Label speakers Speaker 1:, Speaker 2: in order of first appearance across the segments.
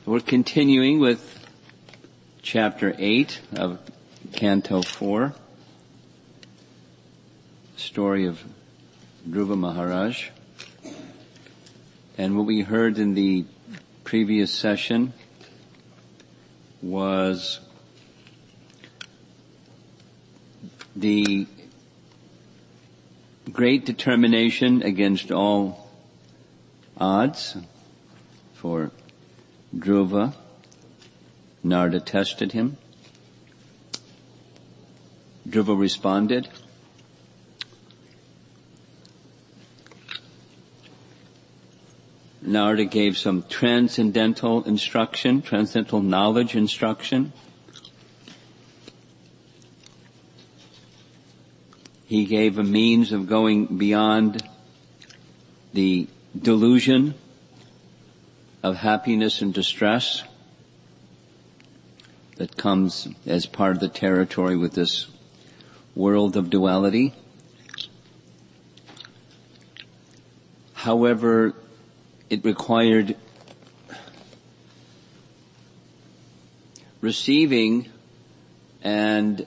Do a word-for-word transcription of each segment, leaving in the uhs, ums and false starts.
Speaker 1: We're continuing with chapter eight of Canto four, story of Dhruva Maharaj. And what we heard in the previous session was the great determination against all odds for Dhruva. Narada tested him. Dhruva responded. Narada gave some transcendental instruction, transcendental knowledge instruction. He gave a means of going beyond the delusion of happiness and distress that comes as part of the territory with this world of duality. However, it required receiving, and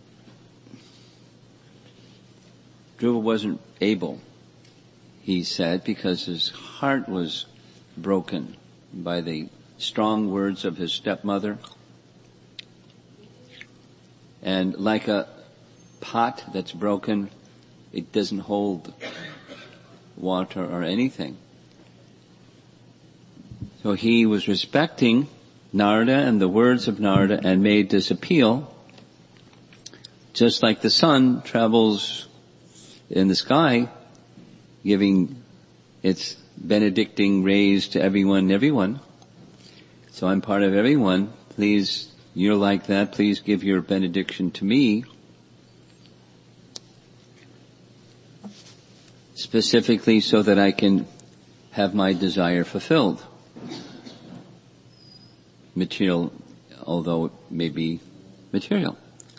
Speaker 1: Dhruva wasn't able, he said, because his heart was broken by the strong words of his stepmother. And like a pot that's broken, it doesn't hold water or anything. So he was respecting Narada and the words of Narada and made this appeal. Just like the sun travels in the sky, giving its benedicting rays to everyone and everyone. So I'm part of everyone. Please, you're like that. Please give your benediction to me. Specifically so that I can have my desire fulfilled. Material, although it may be material.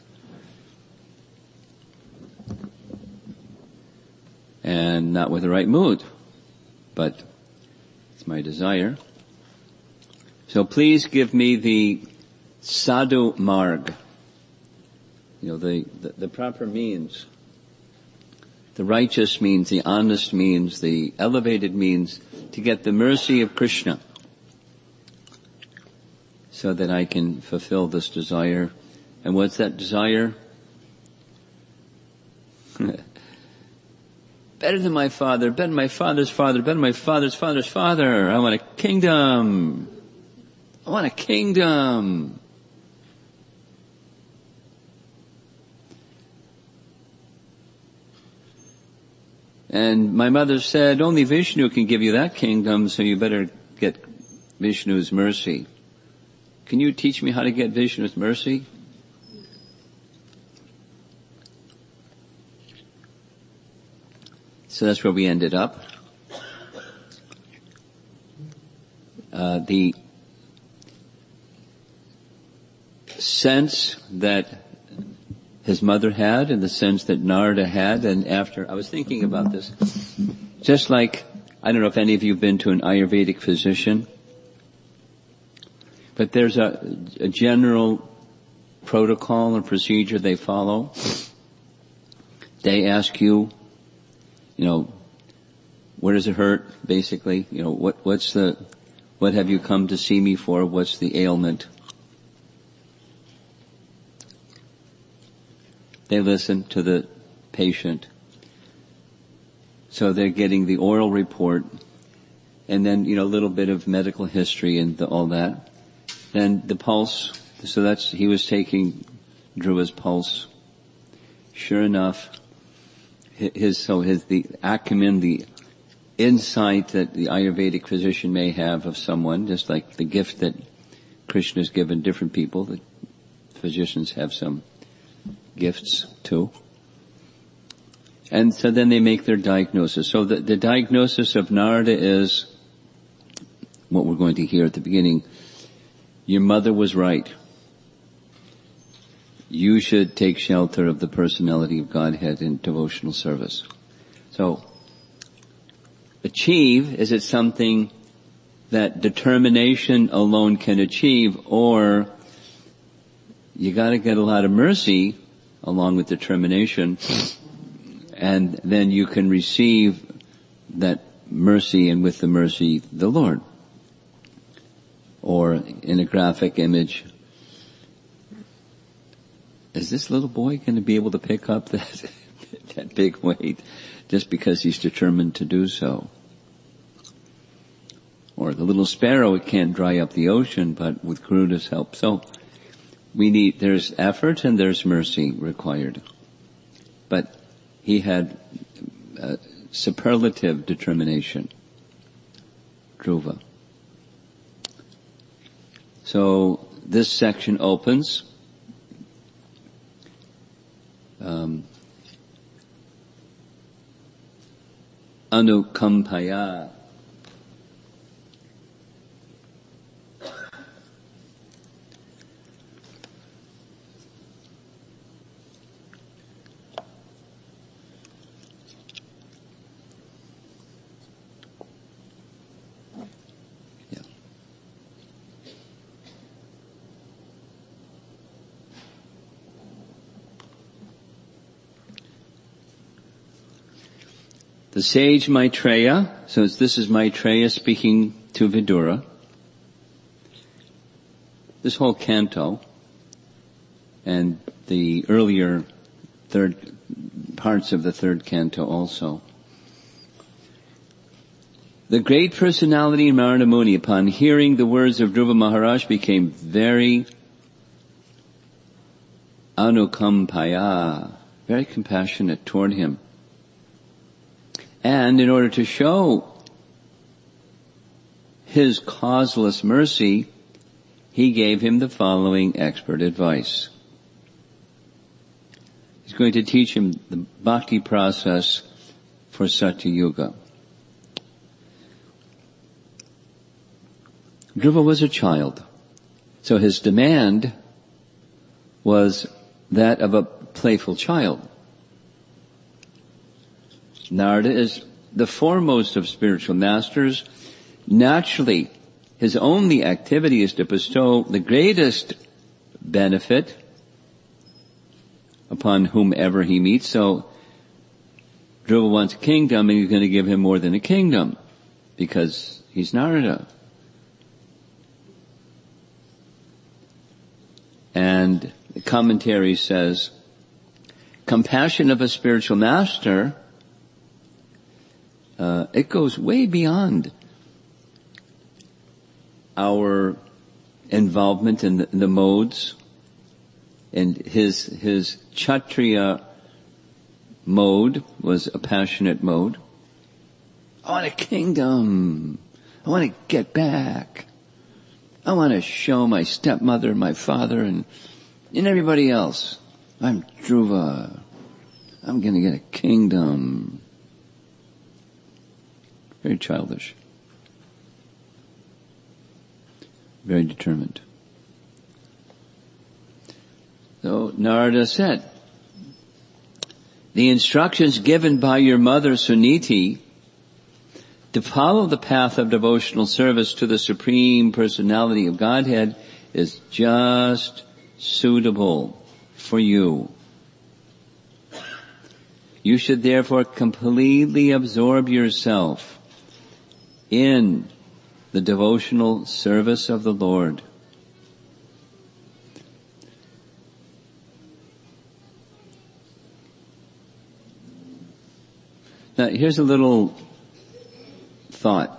Speaker 1: And not with the right mood. But it's my desire. So please give me the sadhu marg. You know, the, the, the proper means. The righteous means, the honest means, the elevated means to get the mercy of Krishna. So that I can fulfill this desire. And what's that desire? Better than my father, better than my father's father, better than my father's father's father. I want a kingdom. I want a kingdom. And my mother said, only Vishnu can give you that kingdom, so you better get Vishnu's mercy. Can you teach me how to get Vishnu's mercy? So that's where we ended up. Uh, the sense that his mother had and the sense that Narada had, and after, I was thinking about this, just like, I don't know if any of you have been to an Ayurvedic physician, but there's a, a general protocol and procedure they follow. They ask you, you know, where does it hurt, basically? You know, what, what's the, what have you come to see me for? What's the ailment? They listen to the patient. So they're getting the oral report and then, you know, a little bit of medical history and the, all that. Then the pulse. So that's, he was taking Dhruva's pulse. Sure enough, his, so his, the acumen, the insight that the Ayurvedic physician may have of someone, just like the gift that Krishna has given different people, the physicians have some gifts too. And so then they make their diagnosis. So the, the diagnosis of Narada is what we're going to hear at the beginning. Your mother was right. You should take shelter of the personality of Godhead in devotional service. So, achieve, is it something that determination alone can achieve, or you gotta get a lot of mercy along with determination, and then you can receive that mercy, and with the mercy, the Lord. Or in a graphic image, is this little boy going to be able to pick up that, that big weight just because he's determined to do so? Or the little sparrow, it can't dry up the ocean, but with Garuda's help. So we need, there's effort and there's mercy required. But he had uh, superlative determination, Dhruva. So this section opens um, Anukampaya. The sage Maitreya, so this is Maitreya speaking to Vidura. This whole canto and the earlier third parts of the third canto also. The great personality in Narada Muni, upon hearing the words of Dhruva Maharaj, became very anukampaya, very compassionate toward him. And in order to show his causeless mercy, he gave him the following expert advice. He's going to teach him the bhakti process for Satya Yuga. Dhruva was a child, so his demand was that of a playful child. Narada is the foremost of spiritual masters. Naturally, his only activity is to bestow the greatest benefit upon whomever he meets. So, Dhruva wants a kingdom, and he's going to give him more than a kingdom, because he's Narada. And the commentary says, compassion of a spiritual master, Uh, it goes way beyond our involvement in the, in the modes. And his, his Kshatriya mode was a passionate mode. I want a kingdom. I want to get back. I want to show my stepmother, my father, and, and everybody else, I'm Dhruva. I'm going to get a kingdom. Very childish. Very determined. So Narada said, the instructions given by your mother Suniti to follow the path of devotional service to the Supreme Personality of Godhead is just suitable for you. You should therefore completely absorb yourself in the devotional service of the Lord. Now, here's a little thought.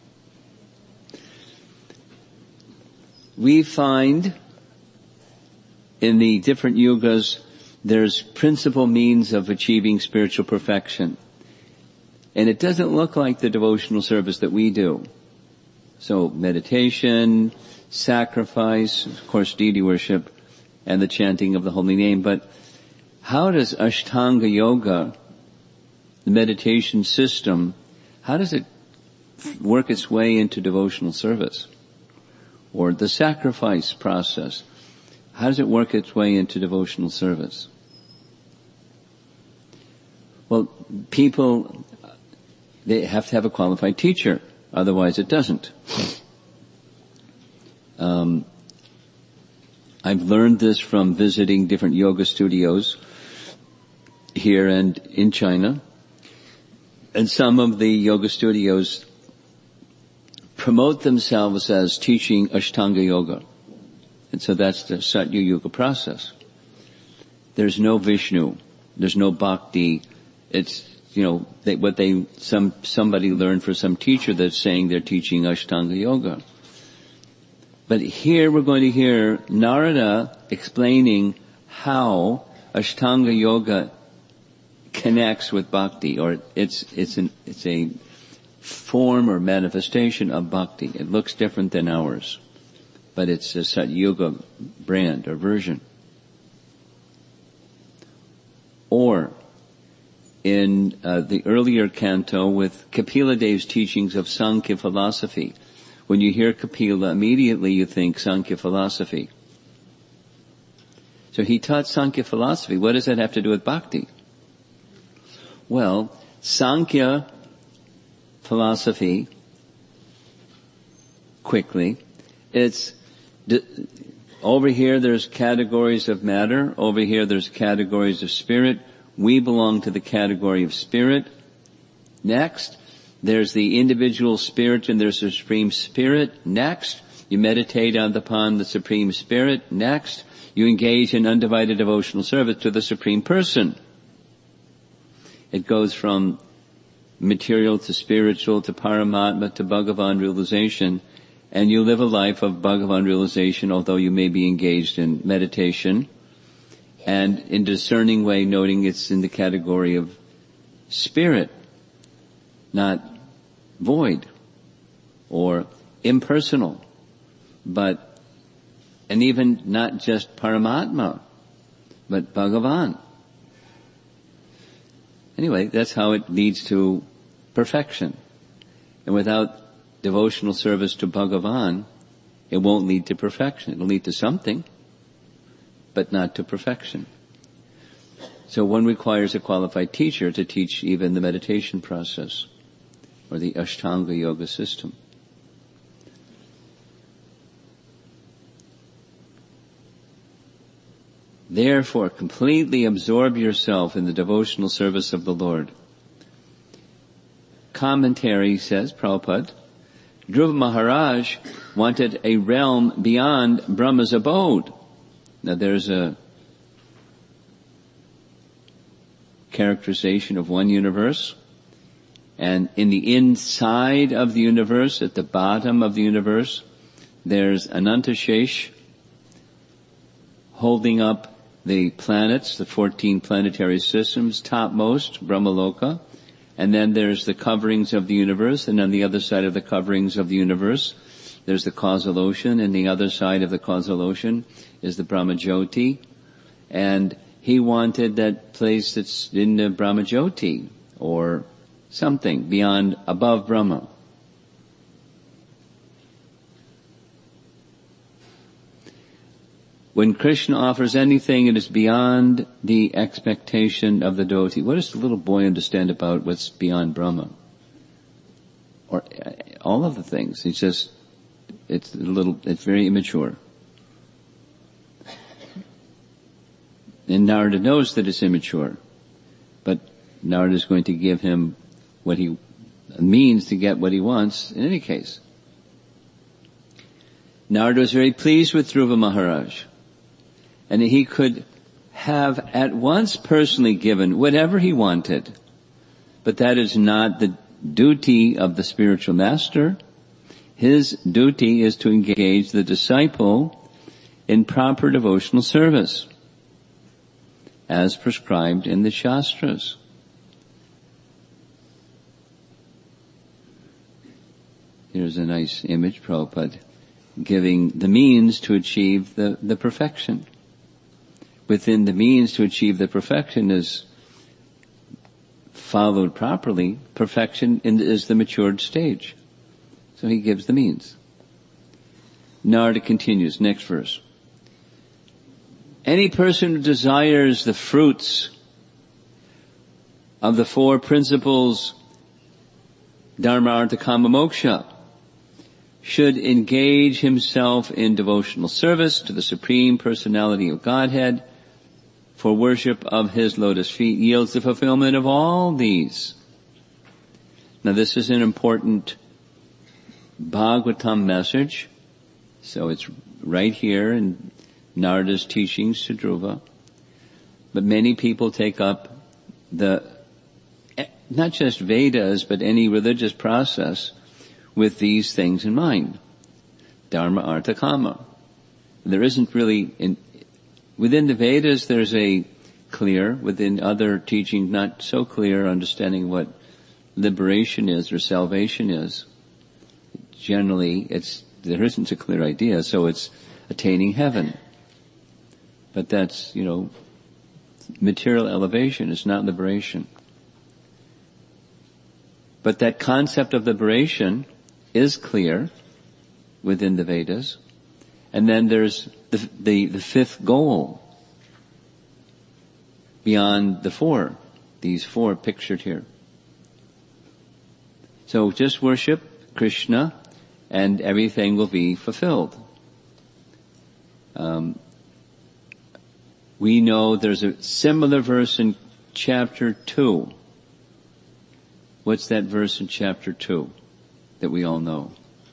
Speaker 1: We find in the different yugas there's principal means of achieving spiritual perfection. And it doesn't look like the devotional service that we do. So meditation, sacrifice, of course deity worship, and the chanting of the holy name. But how does Ashtanga Yoga, the meditation system, how does it work its way into devotional service? Or the sacrifice process, how does it work its way into devotional service? Well, people, they have to have a qualified teacher, otherwise it doesn't. Um, I've learned this from visiting different yoga studios here and in China. And some of the yoga studios promote themselves as teaching Ashtanga Yoga. And so that's the Satya Yuga process. There's no Vishnu. There's no Bhakti. It's, you know, they, what they, some, somebody learned for some teacher that's saying they're teaching Ashtanga Yoga. But here we're going to hear Narada explaining how Ashtanga Yoga connects with Bhakti, or it's, it's an, it's a form or manifestation of Bhakti. It looks different than ours, but it's a Satyuga brand or version. Or, in uh, the earlier canto with Kapila Dev's teachings of Sankhya philosophy. When you hear Kapila, immediately you think Sankhya philosophy. So he taught Sankhya philosophy. What does that have to do with Bhakti? Well, Sankhya philosophy, quickly, it's, over here there's categories of matter, over here there's categories of spirit. We belong to the category of spirit. Next, there's the individual spirit and there's the Supreme Spirit. Next, you meditate upon the Supreme Spirit. Next, you engage in undivided devotional service to the Supreme Person. It goes from material to spiritual to Paramatma to Bhagavan realization, and you live a life of Bhagavan realization, although you may be engaged in meditation, and in discerning way noting it's in the category of spirit, not void or impersonal, but, and even not just Paramatma, but Bhagavan. Anyway, that's how it leads to perfection. And without devotional service to Bhagavan, it won't lead to perfection. It'll lead to something, but not to perfection. So one requires a qualified teacher to teach even the meditation process or the Ashtanga Yoga system. Therefore, completely absorb yourself in the devotional service of the Lord. Commentary says, Prabhupada, Dhruva Maharaj wanted a realm beyond Brahma's abode. Now there's a characterization of one universe, and in the inside of the universe, at the bottom of the universe, there's Anantashesh holding up the planets, the fourteen planetary systems, topmost, Brahmaloka, and then there's the coverings of the universe, and on the other side of the coverings of the universe, there's the causal ocean, and the other side of the causal ocean is the Brahmajyoti, and he wanted that place that's in the Brahmajyoti, or something beyond, above Brahma. When Krishna offers anything, it is beyond the expectation of the devotee. What does the little boy understand about what's beyond Brahma? Or uh, all of the things. It's just, it's a little, it's very immature. And Narada knows that it's immature. But Narada is going to give him what he means to get what he wants in any case. Narada was very pleased with Dhruva Maharaj. And he could have at once personally given whatever he wanted. But that is not the duty of the spiritual master. His duty is to engage the disciple in proper devotional service, as prescribed in the Shastras. Here's a nice image, Prabhupada, giving the means to achieve the, the perfection. Within the means to achieve the perfection is followed properly. Perfection is the matured stage. So he gives the means. Narada continues, next verse. Any person who desires the fruits of the four principles, Dharma, Artha, Kama, Moksha, should engage himself in devotional service to the Supreme Personality of Godhead, for worship of his lotus feet yields the fulfillment of all these. Now this is an important Bhagavatam message, so it's right here in Narada's teachings to Dhruva. But many people take up the, not just Vedas, but any religious process with these things in mind. Dharma, Artha, Kama. There isn't really, in, within the Vedas there's a clear, within other teachings not so clear understanding what liberation is or salvation is. Generally it's, there isn't a clear idea, so it's attaining heaven. But that's, you know, material elevation, it's not liberation. But that concept of liberation is clear within the Vedas. And then there's the, the, the fifth goal beyond the four, these four pictured here. So just worship Krishna and everything will be fulfilled. Um, we know there's a similar verse in chapter two. What's that verse in chapter two that we all know?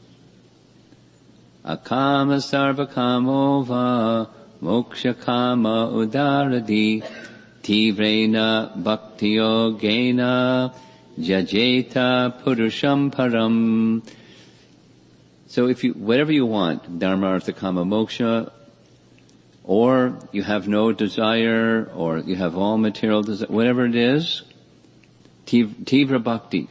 Speaker 1: Akama sarva kamo va moksha kama udaradi tivrena bhakti yogena jajeta purusham param. So if you, whatever you want, dharma, artha, kama, moksha, or you have no desire, or you have all material desire, whatever it is, tivra bhakti.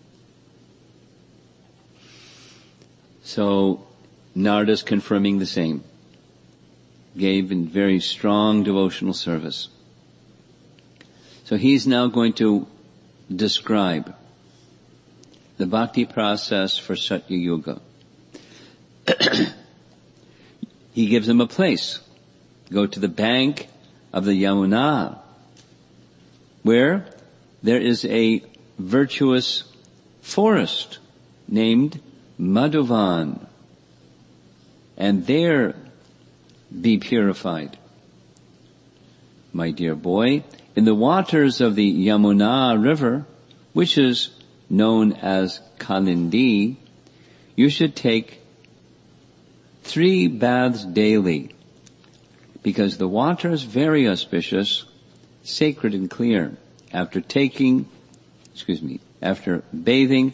Speaker 1: So Narada's confirming the same. Gave in very strong devotional service. So he's now going to describe the bhakti process for Satya Yuga. He gives them a place. Go to the bank of the Yamuna, where there is a virtuous forest named Madhuvan, and there be purified. My dear boy, in the waters of the Yamuna river, which is known as Kalindi, you should take three baths daily, because the water is very auspicious, sacred and clear. After taking, excuse me, after bathing,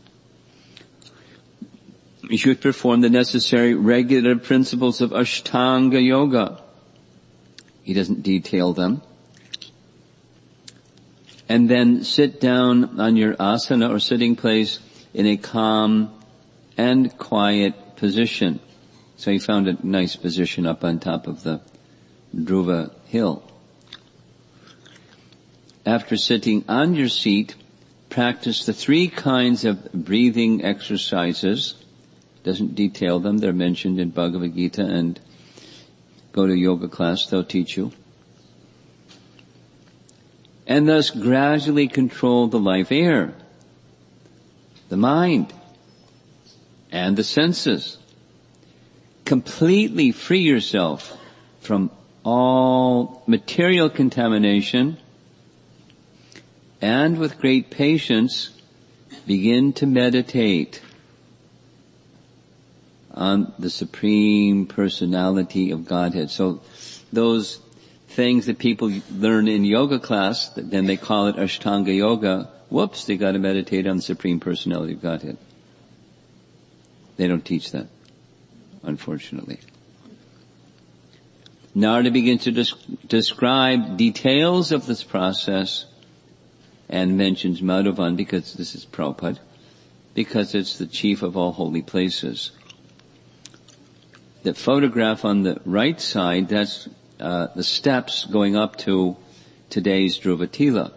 Speaker 1: you should perform the necessary regular principles of Ashtanga Yoga. He doesn't detail them. And then sit down on your asana or sitting place in a calm and quiet position. So he found a nice position up on top of the Dhruva hill. After sitting on your seat, practice the three kinds of breathing exercises. Doesn't detail them, they're mentioned in Bhagavad Gita, and go to yoga class, they'll teach you. And thus gradually control the life air, the mind, and the senses. Completely free yourself from all material contamination, and with great patience begin to meditate on the Supreme Personality of Godhead. So those things that people learn in yoga class, then they call it Ashtanga Yoga, whoops, they got to meditate on the Supreme Personality of Godhead. They don't teach that, unfortunately. Narada begins to des- describe details of this process and mentions Madhuvan, because this is Prabhupada, because it's the chief of all holy places. The photograph on the right side, that's uh, the steps going up to today's Dhruvatila.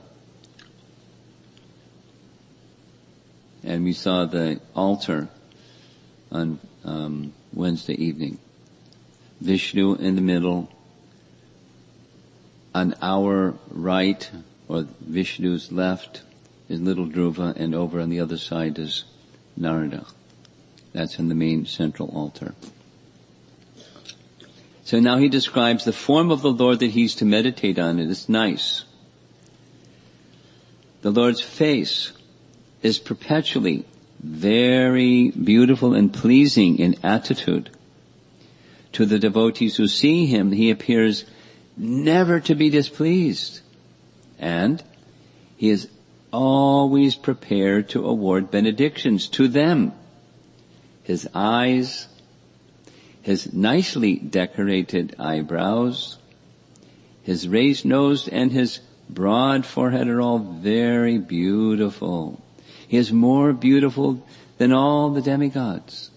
Speaker 1: And we saw the altar on um, Wednesday evening. Vishnu in the middle. On our right, or Vishnu's left, is little Dhruva, and over on the other side is Narada. That's in the main central altar. So now he describes the form of the Lord that he's to meditate on. It is nice. The Lord's face is perpetually very beautiful and pleasing in attitude. To the devotees who see him, he appears never to be displeased. And he is always prepared to award benedictions to them. His eyes, his nicely decorated eyebrows, his raised nose, and his broad forehead are all very beautiful. He is more beautiful than all the demigods.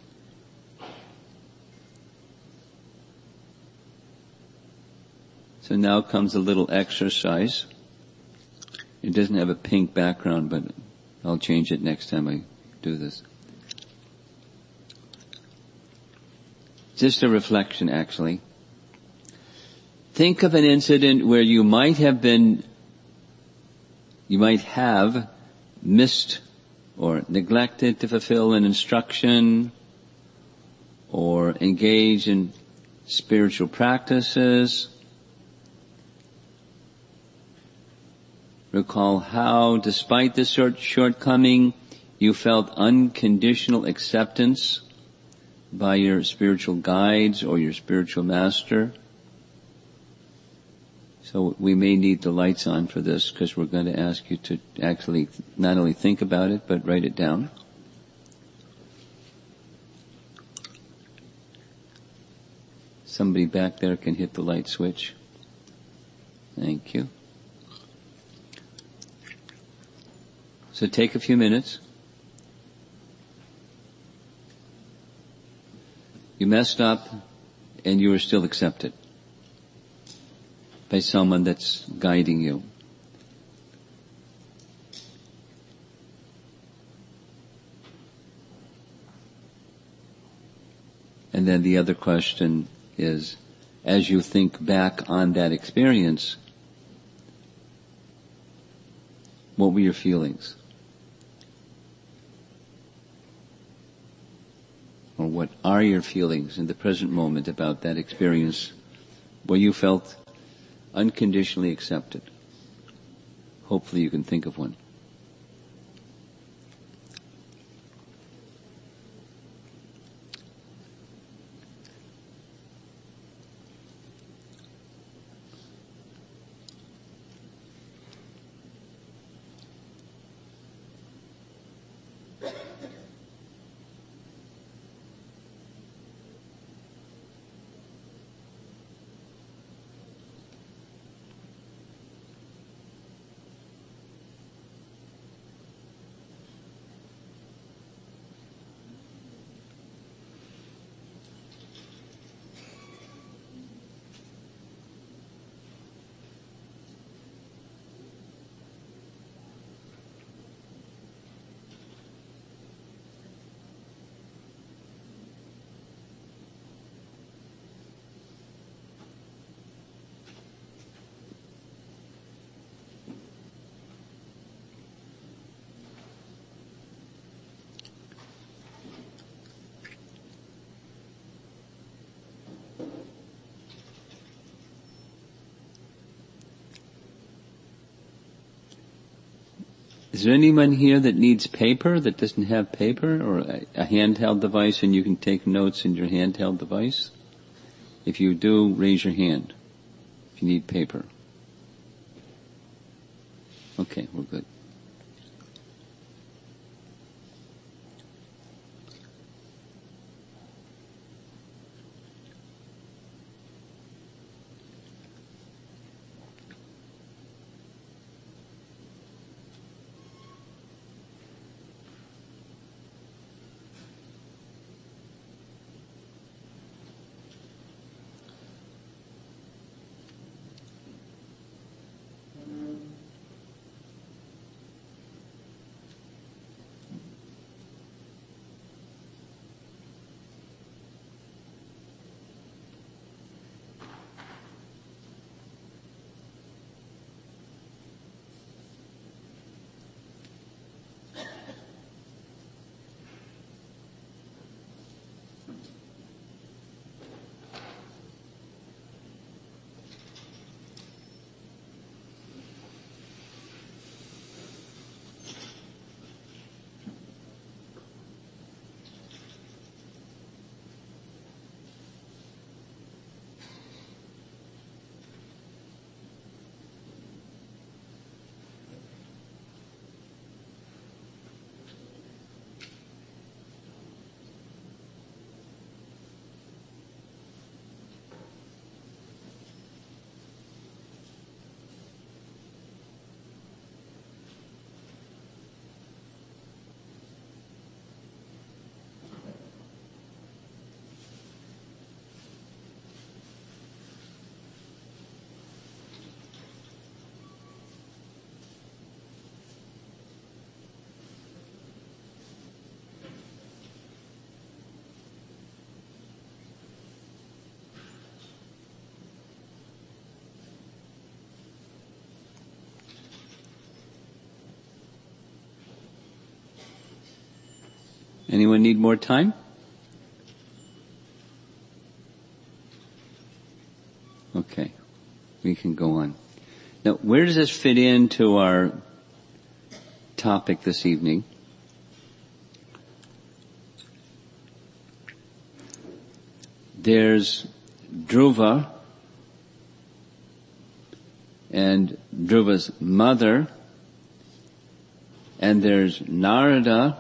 Speaker 1: So now comes a little exercise. It doesn't have a pink background, but I'll change it next time I do this. Just a reflection, actually. Think of an incident where you might have been, you might have missed or neglected to fulfill an instruction or engage in spiritual practices. Recall how, despite this short shortcoming, you felt unconditional acceptance by your spiritual guides or your spiritual master. So we may need the lights on for this because we're going to ask you to actually not only think about it, but write it down. Somebody back there can hit the light switch. Thank you. So take a few minutes. You messed up and you were still accepted by someone that's guiding you. And then the other question is, as you think back on that experience, what were your feelings? Or what are your feelings in the present moment about that experience where you felt unconditionally accepted? Hopefully you can think of one. Is there anyone here that needs paper, that doesn't have paper, or a, a handheld device and you can take notes in your handheld device? If you do, raise your hand if you need paper. Okay, we're good. Anyone need more time? Okay. We can go on. Now, where does this fit into our topic this evening? There's Dhruva and Dhruva's mother, and there's Narada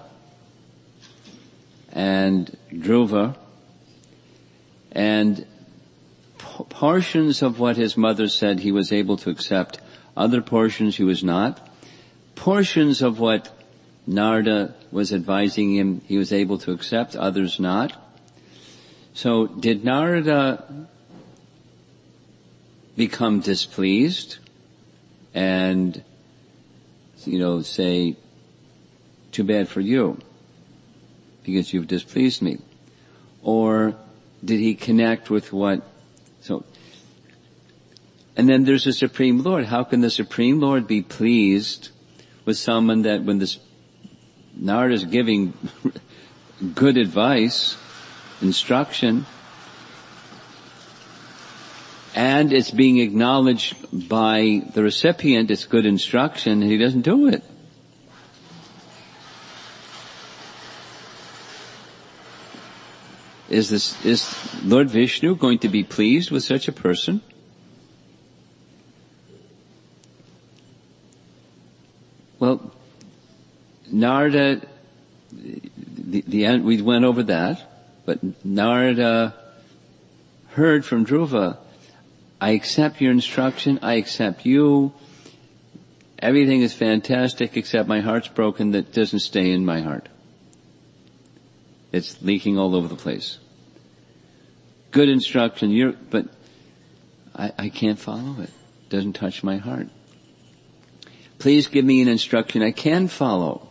Speaker 1: and Dhruva, and p- portions of what his mother said he was able to accept, other portions he was not. Portions of what Narada was advising him he was able to accept, others not. So did Narada become displeased and, you know, say, too bad for you, because you've displeased me? Or did he connect with what, so, and then there's the Supreme Lord. How can the Supreme Lord be pleased with someone that when this Narada is giving good advice, instruction, and it's being acknowledged by the recipient, it's good instruction, and he doesn't do it? Is this, is Lord Vishnu going to be pleased with such a person? Well, Narada, the, the, we went over that, but Narada heard from Dhruva, I accept your instruction, I accept you, everything is fantastic except my heart's broken, that doesn't stay in my heart. It's leaking all over the place. Good instruction, you're, but I, I can't follow it. It doesn't touch my heart. Please give me an instruction I can follow.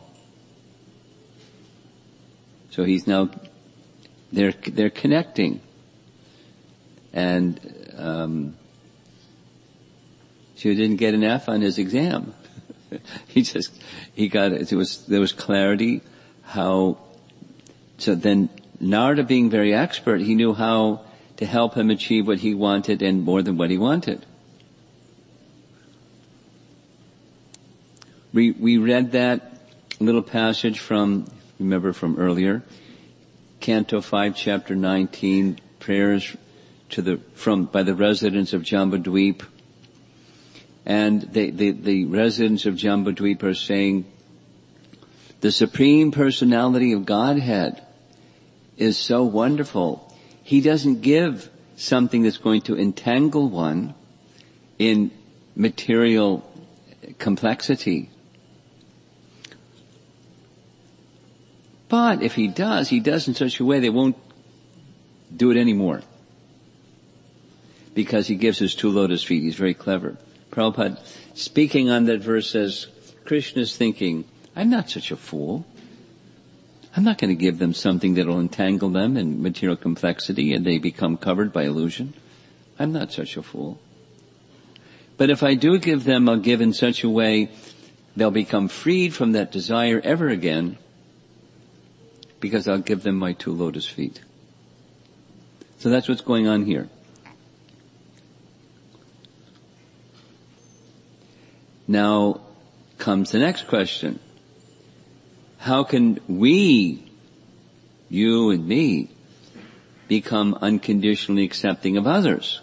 Speaker 1: So he's now, they're, they're connecting. And, um, she didn't get an F on his exam. he just, he got, it was, there was clarity how, so then Narada being very expert, he knew how to help him achieve what he wanted and more than what he wanted. We, we read that little passage from, remember from earlier, Canto five, Chapter nineteen, prayers to the, from, by the residents of Jambudweep. And they, the, the residents of Jambudweep are saying, the Supreme Personality of Godhead is so wonderful. He doesn't give something that's going to entangle one in material complexity. But if he does, he does in such a way they won't do it anymore. Because he gives his two lotus feet. He's very clever. Prabhupada, speaking on that verse, says, Krishna's thinking, I'm not such a fool. I'm not going to give them something that will entangle them in material complexity and they become covered by illusion. I'm not such a fool. But if I do give them, I'll give in such a way they'll become freed from that desire ever again, because I'll give them my two lotus feet. So that's what's going on here. Now comes the next question. How can we, you and me, become unconditionally accepting of others?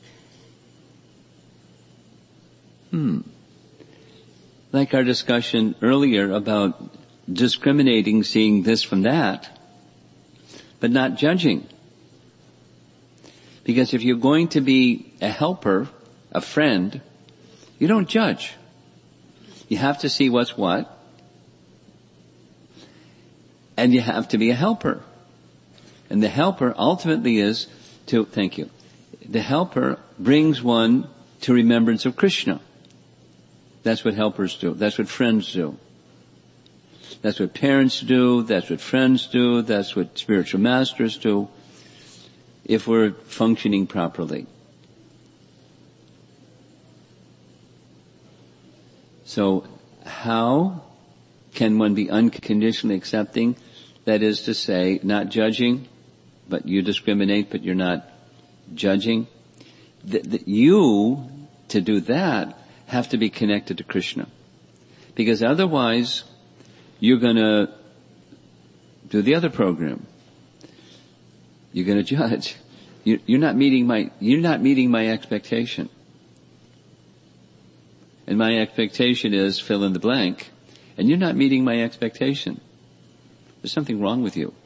Speaker 1: Hmm. Like our discussion earlier about discriminating, seeing this from that, but not judging. Because if you're going to be a helper, a friend, you don't judge. You have to see what's what, and you have to be a helper. And the helper ultimately is to, thank you, the helper brings one to remembrance of Krishna. That's what helpers do. That's what friends do. That's what parents do. That's what friends do. That's what spiritual masters do, if we're functioning properly. So how can one be unconditionally accepting? That is to say, not judging, but you discriminate, but you're not judging. The, the, you, to do that, have to be connected to Krishna. Because otherwise, you're gonna do the other program. You're gonna judge. You, you're not meeting my, you're not meeting my expectation. And my expectation is fill in the blank, and you're not meeting my expectation. There's something wrong with you.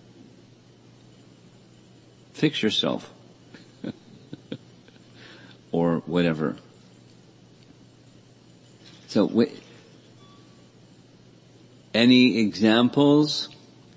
Speaker 1: Fix yourself. Or whatever. So, w- any examples?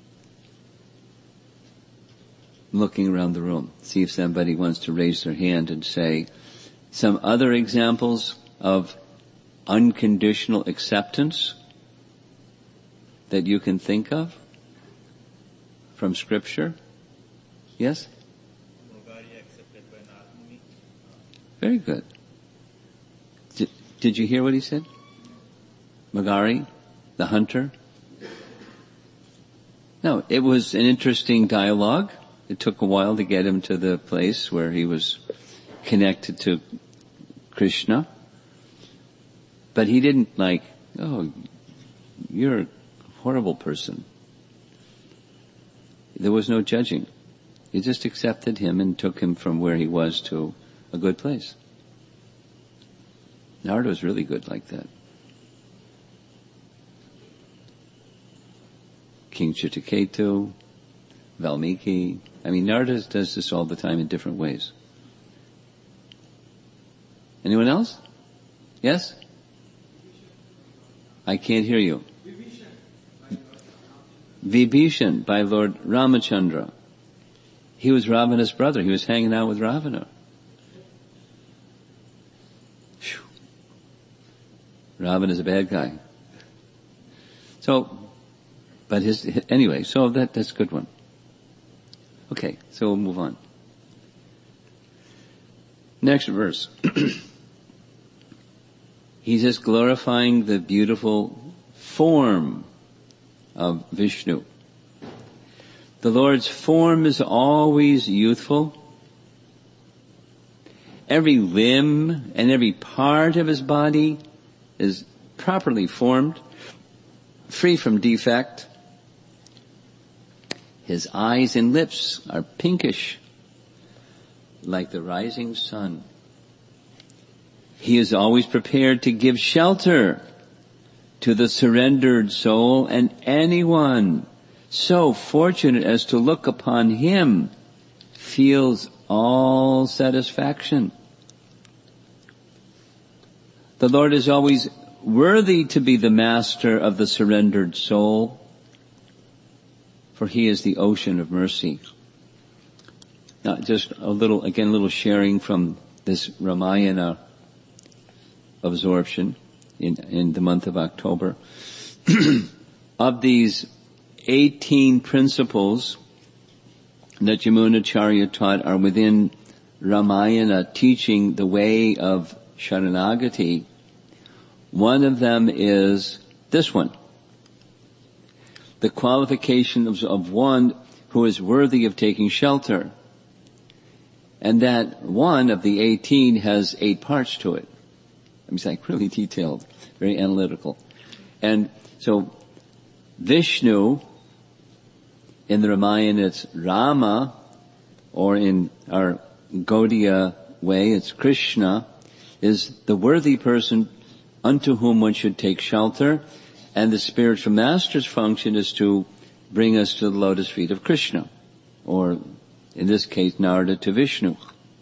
Speaker 1: Looking around the room. See if somebody wants to raise their hand and say some other examples of unconditional acceptance that you can think of from Scripture. Yes? Very good. Did, did you hear what he said? Magari, the hunter? No, it was an interesting dialogue. It took a while to get him to the place where he was connected to Krishna. But he didn't like, oh, you're a horrible person. There was no judging. He just accepted him and took him from where he was to a good place. Narada was really good like that. King Chitraketu, Valmiki. I mean, Narada does this all the time in different ways. Anyone else? Yes? I can't hear you. Vibhishan by Lord Ramachandra. He was Ravana's brother. He was hanging out with Ravana. Whew. Ravana's a bad guy. So, but his, anyway, so that, that's a good one. Okay, so we'll move on. Next verse. He's just glorifying the beautiful form of Vishnu. The Lord's form is always youthful. Every limb and every part of his body is properly formed, free from defect. His eyes and lips are pinkish, like the rising sun. He is always prepared to give shelter to the surrendered soul, and anyone so fortunate as to look upon him feels all satisfaction. The Lord is always worthy to be the master of the surrendered soul, for he is the ocean of mercy. Now, just a little, again, a little sharing from this Ramayana absorption in, in the month of October. Of these eighteen principles that Yamunacharya taught are within Ramayana, teaching the way of Sharanagati. One of them is this one. The qualification of, of one who is worthy of taking shelter. And that one of the eighteen has eight parts to it. It's like really detailed, very analytical. And so Vishnu, in the Ramayana it's Rama, or in our Gaudiya way it's Krishna, is the worthy person unto whom one should take shelter, and the spiritual master's function is to bring us to the lotus feet of Krishna, or in this case Narada to Vishnu.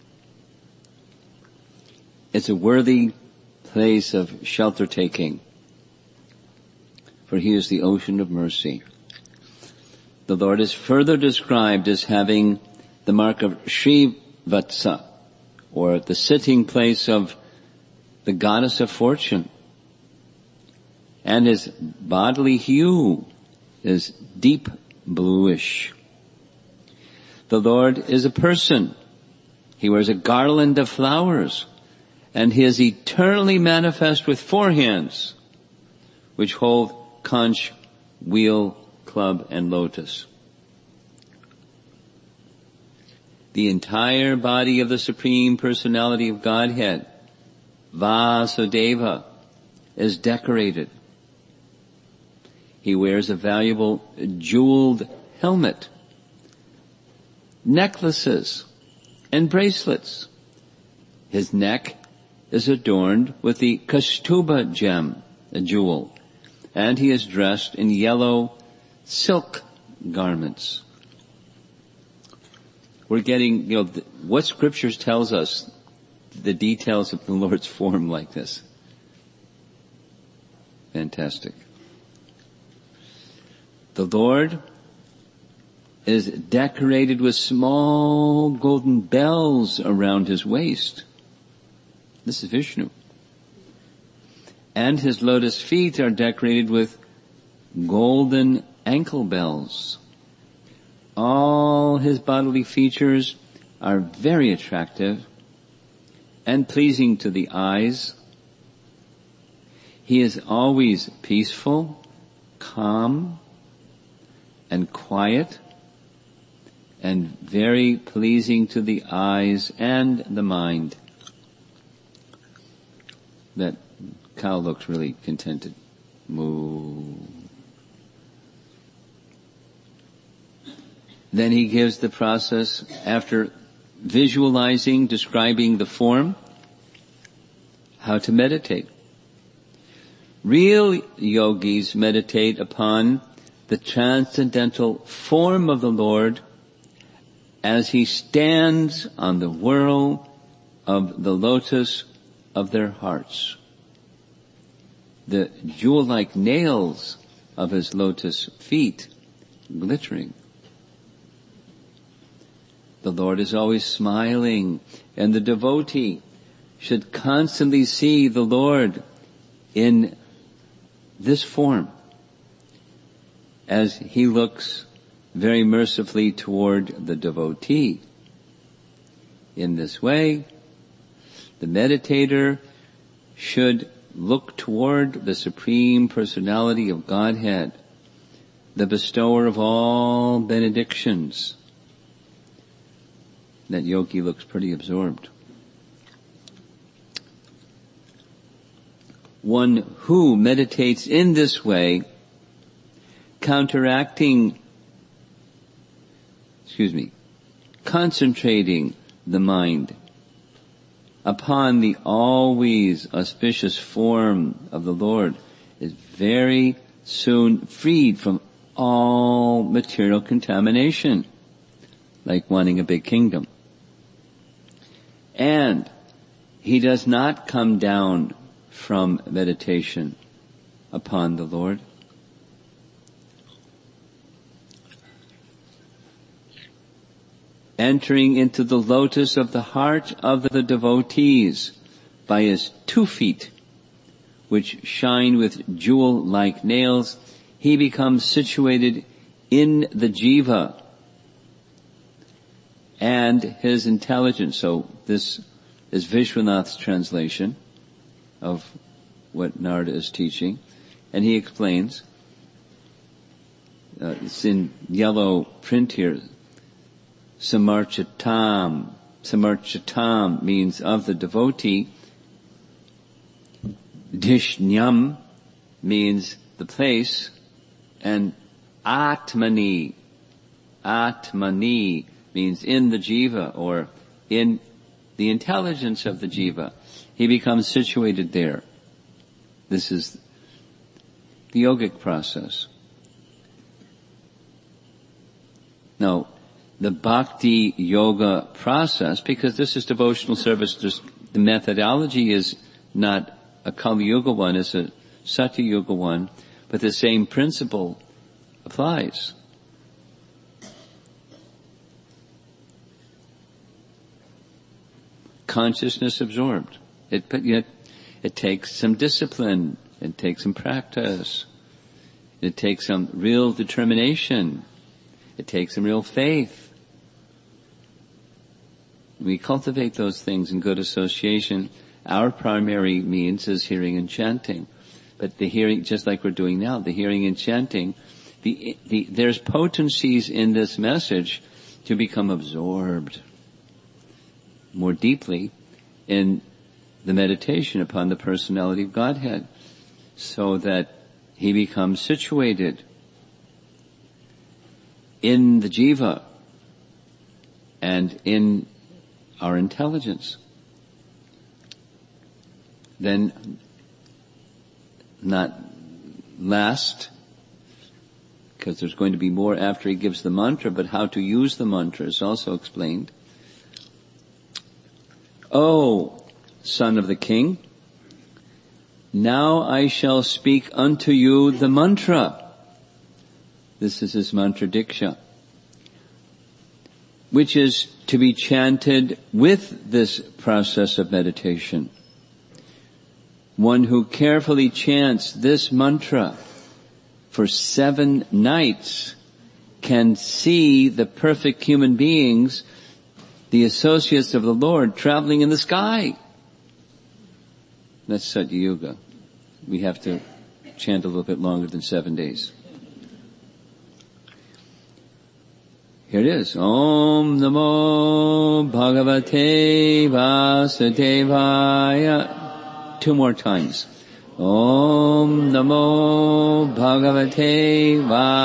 Speaker 1: It's a worthy place of shelter taking, for he is the ocean of mercy. The Lord is further described as having the mark of Srivatsa, or the sitting place of the goddess of fortune. And his bodily hue is deep bluish. The Lord is a person. He wears a garland of flowers, and he is eternally manifest with four hands, which hold conch, wheel, club, and lotus. the entire body of the Supreme Personality of Godhead, Vasudeva, is decorated. He wears a valuable jeweled helmet, necklaces, and bracelets. His neck is adorned with the Kaustubha gem, a jewel, and he is dressed in yellow silk garments. We're getting, you know, the, what scriptures tells us the details of the Lord's form like this. Fantastic. The Lord is decorated with small golden bells around his waist. This is Vishnu. And his lotus feet are decorated with golden ankle bells. All his bodily features are very attractive and pleasing to the eyes. He is always peaceful, calm, and quiet, and very pleasing to the eyes and the mind. That cow looks really contented. Moo. Then he gives the process after visualizing, describing the form, how to meditate. Real yogis meditate upon the transcendental form of the Lord as he stands on the whirl of the lotus of their hearts. The jewel-like nails of his lotus feet glittering. The Lord is always smiling, and the devotee should constantly see the Lord in this form as he looks very mercifully toward the devotee. In this way, the meditator should look toward the Supreme Personality of Godhead, the bestower of all benedictions. That yogi looks pretty absorbed. One who meditates in this way, counteracting, excuse me, concentrating the mind upon the always auspicious form of the Lord, is very soon freed from all material contamination, like wanting a big kingdom. And he does not come down from meditation upon the Lord. Entering into the lotus of the heart of the devotees by his two feet, which shine with jewel-like nails, he becomes situated in the jiva and his intelligence. So this is Vishwanath's translation of what Narada is teaching, and he explains, uh, it's in yellow print here, Samarchitam. Samarchitam means of the devotee. Dishnyam means the place, and Atmani. Atmani means in the jiva, or in the intelligence of the jiva. He becomes situated there. This is the yogic process. Now, the bhakti yoga process, because this is devotional service, the methodology is not a Kali Yuga one, it's a Satya Yuga one, but the same principle applies. Consciousness absorbed. It, it, it takes some discipline, it takes some practice, it takes some real determination, it takes some real faith. We cultivate those things in good association. Our primary means is hearing and chanting. But the hearing, just like we're doing now, the hearing and chanting, the, the, there's potencies in this message to become absorbed more deeply in the meditation upon the personality of Godhead, so that he becomes situated in the jiva and in our intelligence. Then, not last, because there's going to be more after he gives the mantra, but how to use the mantra is also explained. O son of the king, now I shall speak unto you the mantra. This is his mantra diksha, which is to be chanted with this process of meditation. One who carefully chants this mantra for seven nights can see the perfect human beings, the associates of the Lord, traveling in the sky. That's Satya Yuga. We have to chant a little bit longer than seven days. Here it is. Om Namo Bhagavate Vasudevaya. Two more times. Om Namo Bhagavate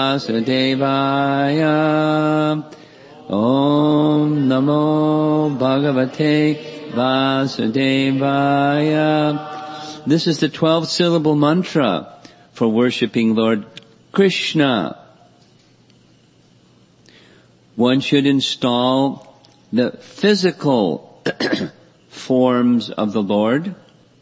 Speaker 1: Vasudevaya. Om Namo Bhagavate Vasudevaya. This is the twelve syllable mantra for worshipping Lord Krishna. One should install the physical forms of the Lord,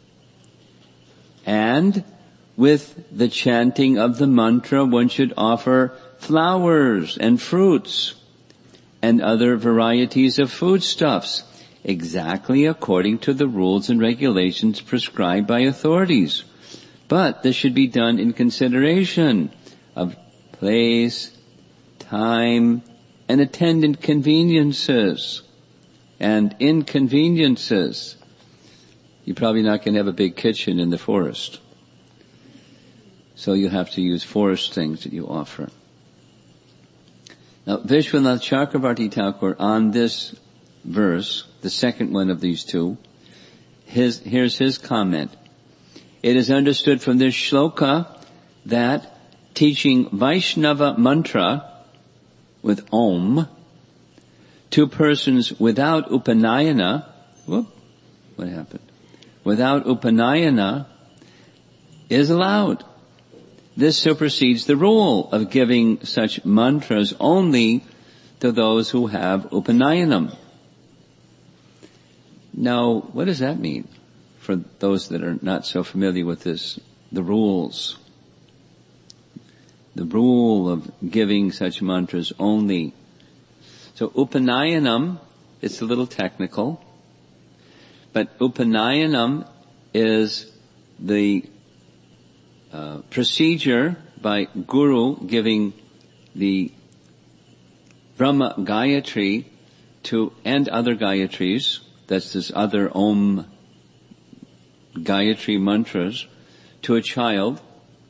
Speaker 1: and with the chanting of the mantra one should offer flowers and fruits and other varieties of foodstuffs, exactly according to the rules and regulations prescribed by authorities. But this should be done in consideration of place, time, and attendant conveniences and inconveniences. You're probably not going to have a big kitchen in the forest, so you have to use forest things that you offer. Now, Vishwanath Chakravarti Thakur, on this verse, the second one of these two, his, here's his comment. It is understood from this shloka that teaching Vaishnava mantra with Om to persons without Upanayana, whoop, what happened? Without Upanayana is allowed. This supersedes the rule of giving such mantras only to those who have Upanayanam. Now, what does that mean for those that are not so familiar with this, the rules? The rule of giving such mantras only. So Upanayanam, it's a little technical, but Upanayanam is the uh, procedure by Guru giving the Brahma Gayatri to, and other Gayatris, that's this other Om Gayatri mantras, to a child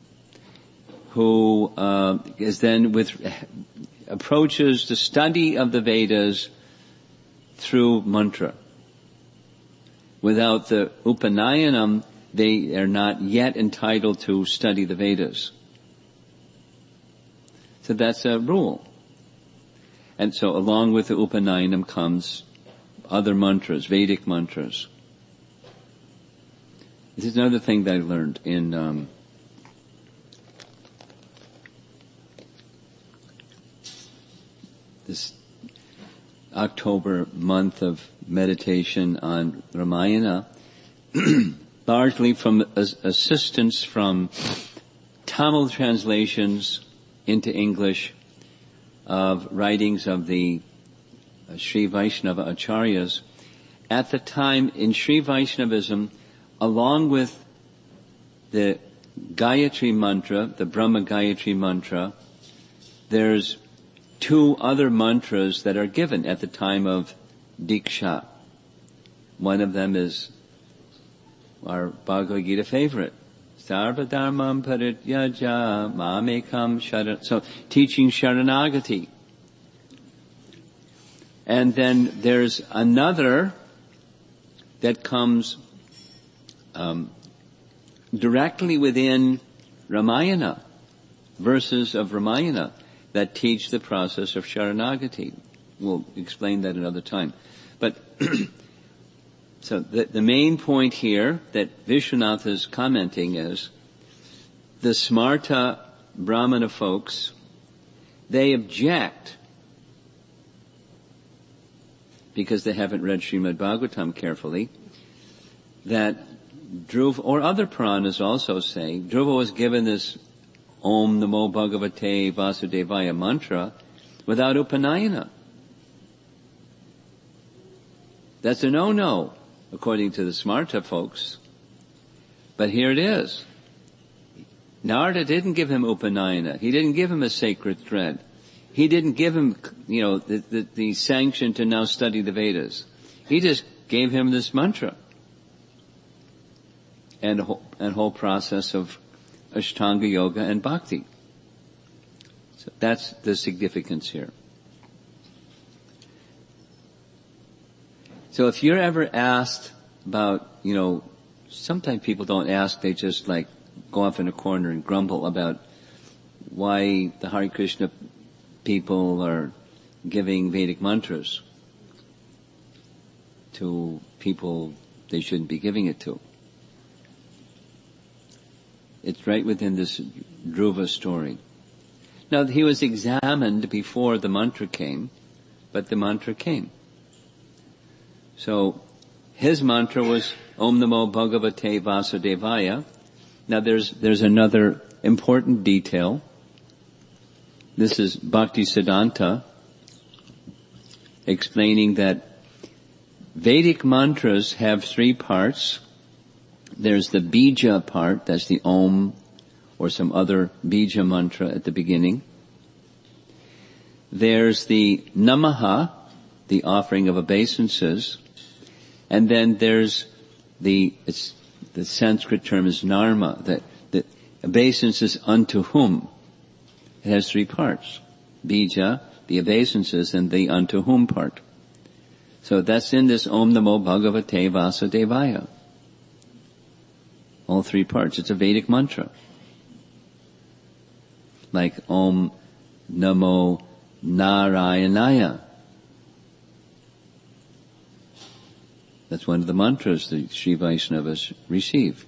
Speaker 1: who uh, is then with approaches the study of the Vedas through mantra. Without the Upanayanam, they are not yet entitled to study the Vedas. So that's a rule. And so along with the Upanayanam comes other mantras, Vedic mantras. This is another thing that I learned in um, this October month of meditation on Ramayana, largely from assistance from Tamil translations into English of writings of the Sri Vaishnava Acharyas. At the time in Sri Vaishnavism, along with the Gayatri mantra, the Brahma Gayatri mantra, there's two other mantras that are given at the time of Diksha. One of them is our Bhagavad Gita favorite, Sarva Dharmam Parityaja Mamekam Sharan. So teaching Sharanagati. And then there's another that comes um, directly within Ramayana, verses of Ramayana that teach the process of Sharanagati. We'll explain that another time. But so the, the main point here that Vishwanath is commenting is the Smarta Brahmana folks, they object because they haven't read Srimad Bhagavatam carefully, that Dhruva, or other Puranas also say, Dhruva was given this Om Namo Bhagavate Vasudevaya mantra without Upanayana. That's a no-no, according to the Smarta folks. But here it is. Narada didn't give him Upanayana. He didn't give him a sacred thread. He didn't give him, you know, the, the, the sanction to now study the Vedas. He just gave him this mantra. And a whole, and whole process of Ashtanga Yoga and Bhakti. So that's the significance here. So if you're ever asked about, you know, sometimes people don't ask, they just like go off in a corner and grumble about why the Hare Krishna people are giving Vedic mantras to people they shouldn't be giving it to. It's right within this Dhruva story. Now, he was examined before the mantra came, but the mantra came. So, his mantra was Om Namo Bhagavate Vasudevaya. Now, there's, there's another important detail. This is Bhakti Siddhanta explaining that Vedic mantras have three parts. There's the bija part, that's the Om or some other bija mantra at the beginning. There's the Namaha, the offering of obeisances. And then there's the, it's, the Sanskrit term is Narma, the, the obeisances unto whom. It has three parts. Bija, the obeisances, and the unto whom part. So that's in this Om Namo Bhagavate Vasudevaya. All three parts. It's a Vedic mantra. Like Om Namo Narayanaya. That's one of the mantras that Sri Vaishnavas receive.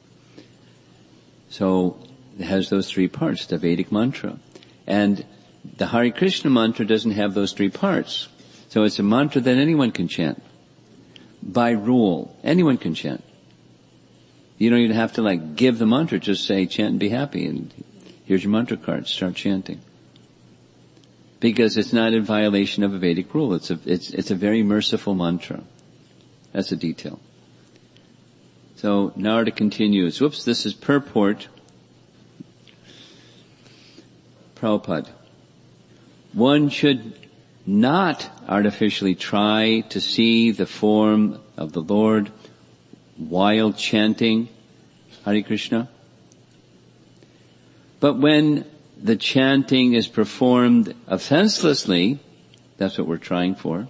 Speaker 1: So it has those three parts, the Vedic mantra. And the Hare Krishna mantra doesn't have those three parts. So it's a mantra that anyone can chant. By rule, anyone can chant. You don't even have to like give the mantra, just say chant and be happy, and here's your mantra card, start chanting. Because it's not in violation of a Vedic rule. It's a, it's, it's a very merciful mantra. That's a detail. So Narada continues. Whoops, this is purport. Prabhupada. One should not artificially try to see the form of the Lord while chanting Hare Krishna. But when the chanting is performed offenselessly, that's what we're trying for,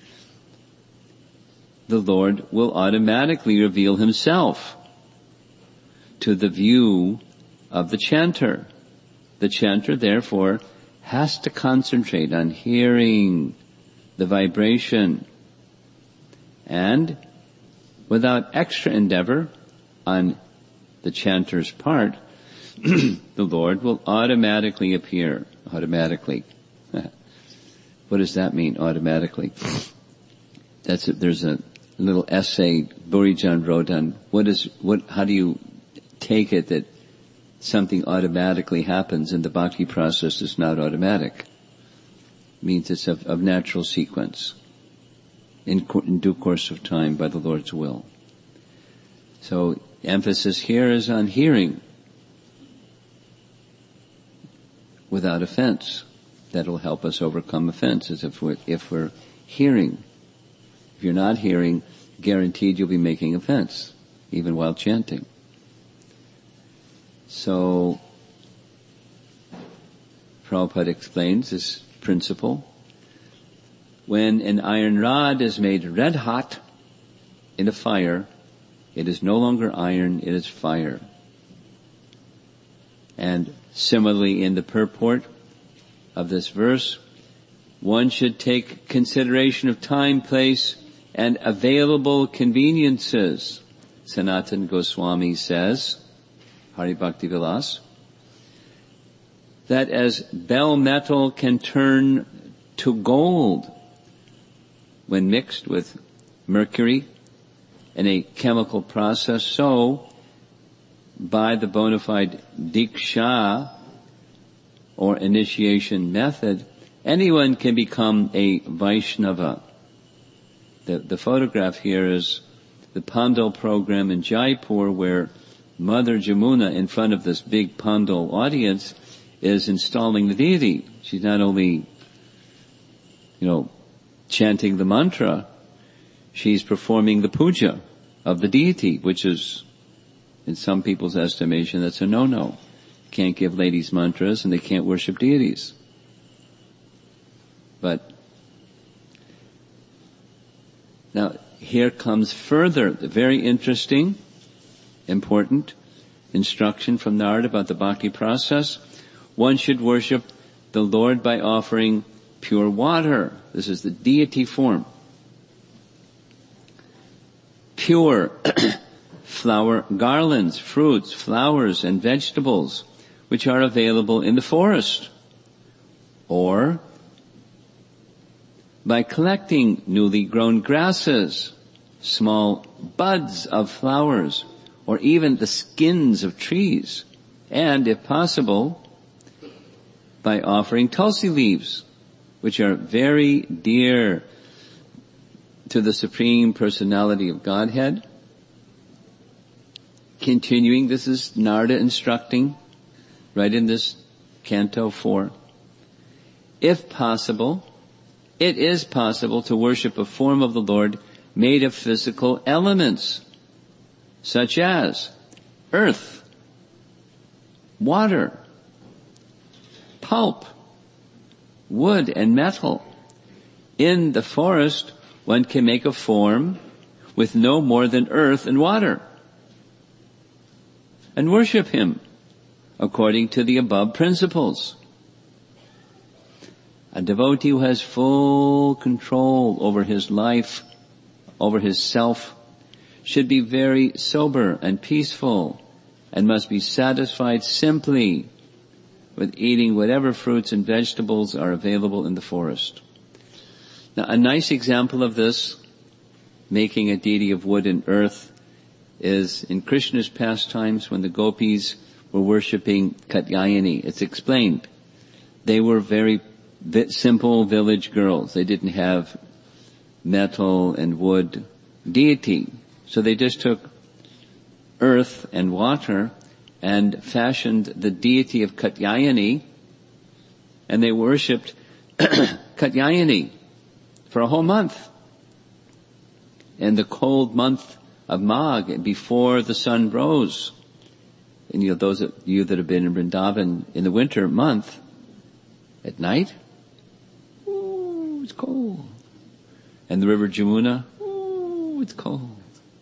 Speaker 1: the Lord will automatically reveal himself to the view of the chanter. The chanter, therefore, has to concentrate on hearing the vibration, and without extra endeavor on the chanter's part, the Lord will automatically appear. Automatically. What does that mean, automatically? That's a, there's a little essay Burijan wrote on what is, what, how do you take it that something automatically happens and the bhakti process is not automatic? It means it's of, of natural sequence. In, in due course of time by the Lord's will. So emphasis here is on hearing without offense. That'll help us overcome offenses if we're, if we're hearing. If you're not hearing, guaranteed you'll be making offense, even while chanting. So Prabhupada explains this principle. When an iron rod is made red hot, in a fire, it is no longer iron, it is fire. And similarly in the purport of this verse, one should take consideration of time, place, and available conveniences. Sanatana Goswami says, Hari Bhakti Vilas, that as bell metal can turn to gold when mixed with mercury in a chemical process, so by the bona fide diksha or initiation method, anyone can become a Vaishnava. The, the photograph here is the Pandal program in Jaipur, where Mother Jamuna, in front of this big Pandal audience, is installing the deity. She's not only, you know, chanting the mantra, she's performing the puja of the deity, which is, in some people's estimation, that's a no-no. Can't give ladies mantras and they can't worship deities. But now here comes further the very interesting, important instruction from Narada about the bhakti process. One should worship the Lord by offering pure water. This is the deity form. Pure flower garlands, fruits, flowers, and vegetables, which are available in the forest. Or by collecting newly grown grasses, small buds of flowers, or even the skins of trees. And, if possible, by offering tulsi leaves, which are very dear to the Supreme Personality of Godhead. Continuing, this is Narada instructing, right in this Canto four. If possible, it is possible to worship a form of the Lord made of physical elements, such as earth, water, pulp, wood, and metal. In the forest, one can make a form with no more than earth and water and worship him according to the above principles. A devotee who has full control over his life, over his self, should be very sober and peaceful and must be satisfied simply with eating whatever fruits and vegetables are available in the forest. Now, a nice example of this, making a deity of wood and earth, is in Krishna's pastimes when the gopis were worshipping Katyayani. It's explained. They were very simple village girls. They didn't have metal and wood deity. So they just took earth and water and fashioned the deity of Katyayani, and they worshipped Katyayani for a whole month. In the cold month of Magh, before the sun rose, and you know, those of you that have been in Vrindavan in the winter month, at night, ooh, it's cold. And the river Jamuna, ooh, it's cold.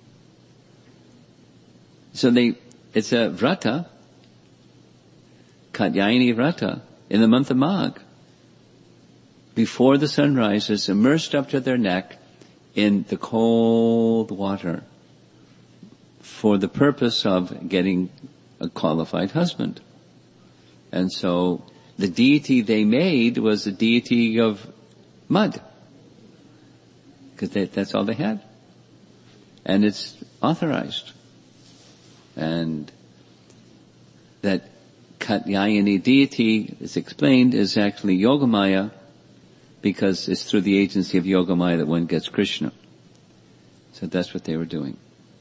Speaker 1: So they, it's a vrata, Katyayani vrata, in the month of Magh. Before the sun rises, immersed up to their neck in the cold water for the purpose of getting a qualified husband. And so the deity they made was the deity of mud, because that's all they had. And it's authorized. And that Katyayani deity is explained is actually Yogamaya, because it's through the agency of Yogamaya that one gets Krishna. So that's what they were doing.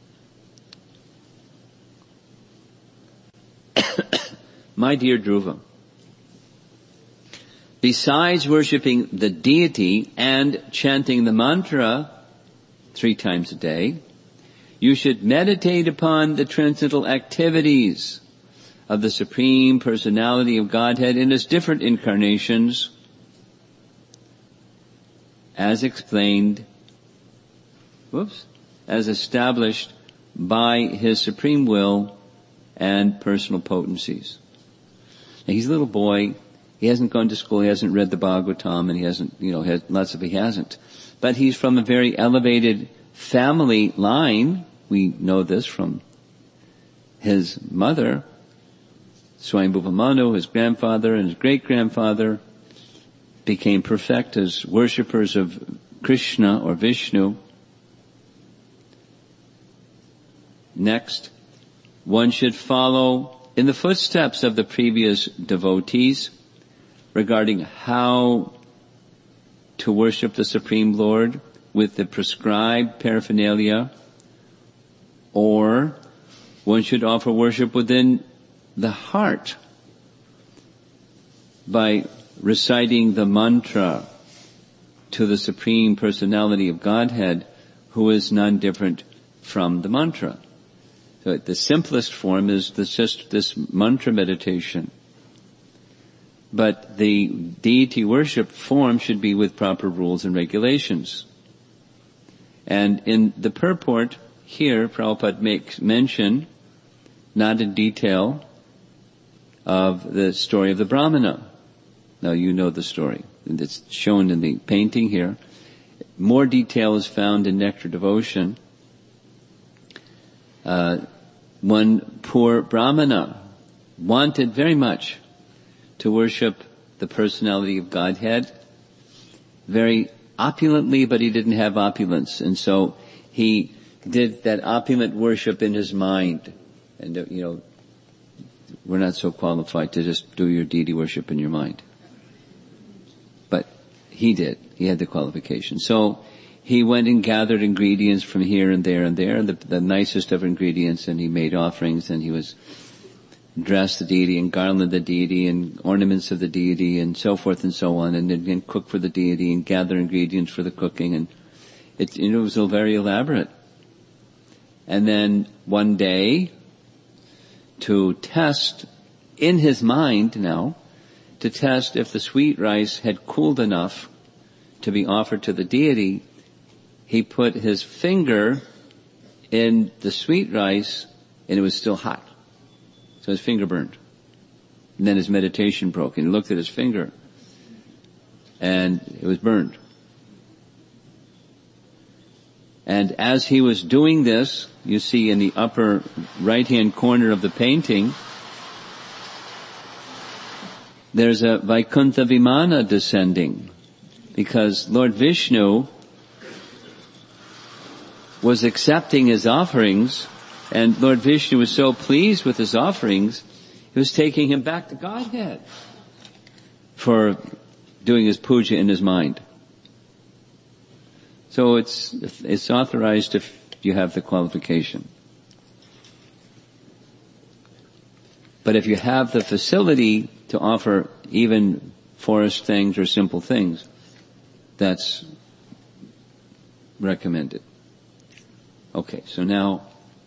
Speaker 1: My dear Dhruva, besides worshipping the deity and chanting the mantra three times a day, you should meditate upon the transcendental activities of the Supreme Personality of Godhead in its different incarnations, as explained, whoops, as established by his supreme will and personal potencies. Now, he's a little boy. He hasn't gone to school. He hasn't read the Bhagavatam, and he hasn't, you know, has, lots of he hasn't. But he's from a very elevated family line. We know this from his mother, Swayambhuva Manu, his grandfather, and his great-grandfather became perfect as worshippers of Krishna or Vishnu. Next, one should follow in the footsteps of the previous devotees regarding how to worship the Supreme Lord with the prescribed paraphernalia, or one should offer worship within the heart by reciting the mantra to the Supreme Personality of Godhead, who is none different from the mantra. So the simplest form is this, just this mantra meditation. But the deity worship form should be with proper rules and regulations. And in the purport here, Prabhupada makes mention, not in detail, of the story of the Brahmana. Now you know the story. It's shown in the painting here. More detail is found in Nectar Devotion. Uh, one poor Brahmana wanted very much to worship the personality of Godhead very opulently, but he didn't have opulence. And so he did that opulent worship in his mind. And, uh, you know, we're not so qualified to just do your deity worship in your mind. But he did. He had the qualification. So he went and gathered ingredients from here and there and there, the, the nicest of ingredients, and he made offerings, and he was dressed the deity and garland the deity and ornaments of the deity and so forth and so on, and then cook for the deity and gather ingredients for the cooking, and it, it was all very elaborate. And then one day, to test in his mind now, to test if the sweet rice had cooled enough to be offered to the deity, he put his finger in the sweet rice and it was still hot. So his finger burned. And then his meditation broke, and he looked at his finger and it was burned. And as he was doing this, you see in the upper right-hand corner of the painting, there's a Vaikuntha Vimana descending, because Lord Vishnu was accepting his offerings, and Lord Vishnu was so pleased with his offerings, he was taking him back to Godhead for doing his puja in his mind. So it's, it's authorized if you have the qualification. But if you have the facility to offer even forest things or simple things, that's recommended. Okay, so now,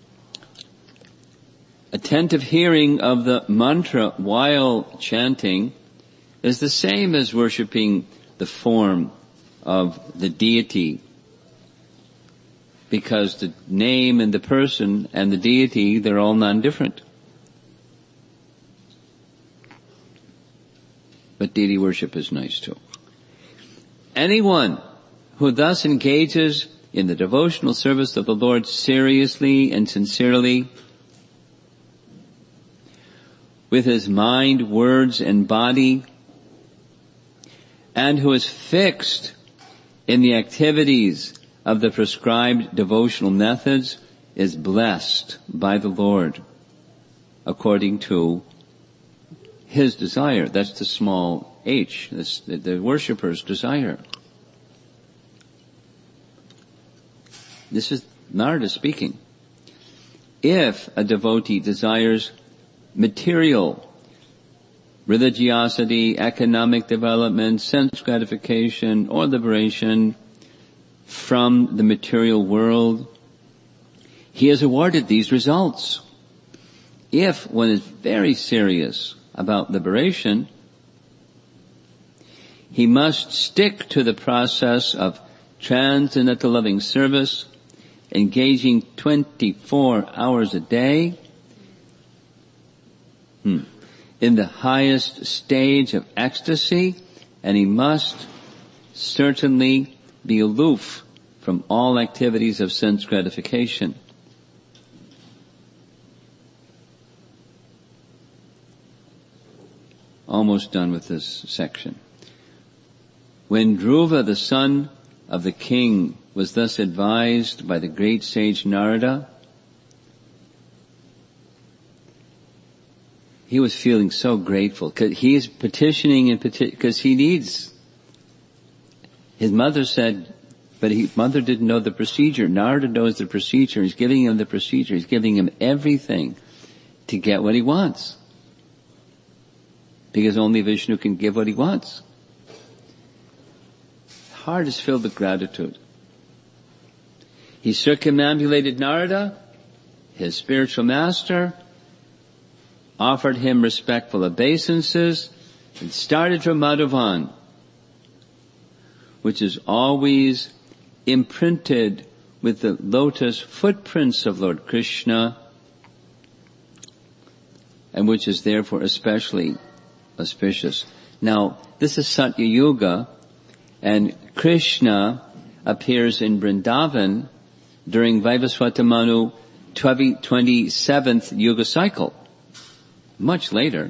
Speaker 1: attentive hearing of the mantra while chanting is the same as worshipping the form of the deity, because the name and the person and the deity, they're all non-different. But deity worship is nice too. Anyone who thus engages in the devotional service of the Lord seriously and sincerely, with his mind, words, and body, and who is fixed in the activities of the prescribed devotional methods, is blessed by the Lord according to his desire. That's the small h, that's the, the worshipper's desire. This is Narada speaking. If a devotee desires material, religiosity, economic development, sense gratification, or liberation from the material world, he is awarded these results. If one is very serious about liberation, he must stick to the process of transcendental loving service engaging twenty-four hours a day hmm, in the highest stage of ecstasy, and he must certainly be aloof from all activities of sense gratification. Almost done with this section. When Dhruva, the son of the king, was thus advised by the great sage Narada, he was feeling so grateful, because he is petitioning and petition, because he needs. His mother said, but his mother didn't know the procedure. Narada knows the procedure. He's giving him the procedure. He's giving him everything to get what he wants. Because only Vishnu can give what he wants. His heart is filled with gratitude. He circumambulated Narada, his spiritual master, offered him respectful obeisances, and started from Madhavan, which is always imprinted with the lotus footprints of Lord Krishna, and which is therefore especially auspicious. Now, this is Satya Yuga, and Krishna appears in Vrindavan during Vaivasvata Manu twenty-seventh Yuga cycle, much later.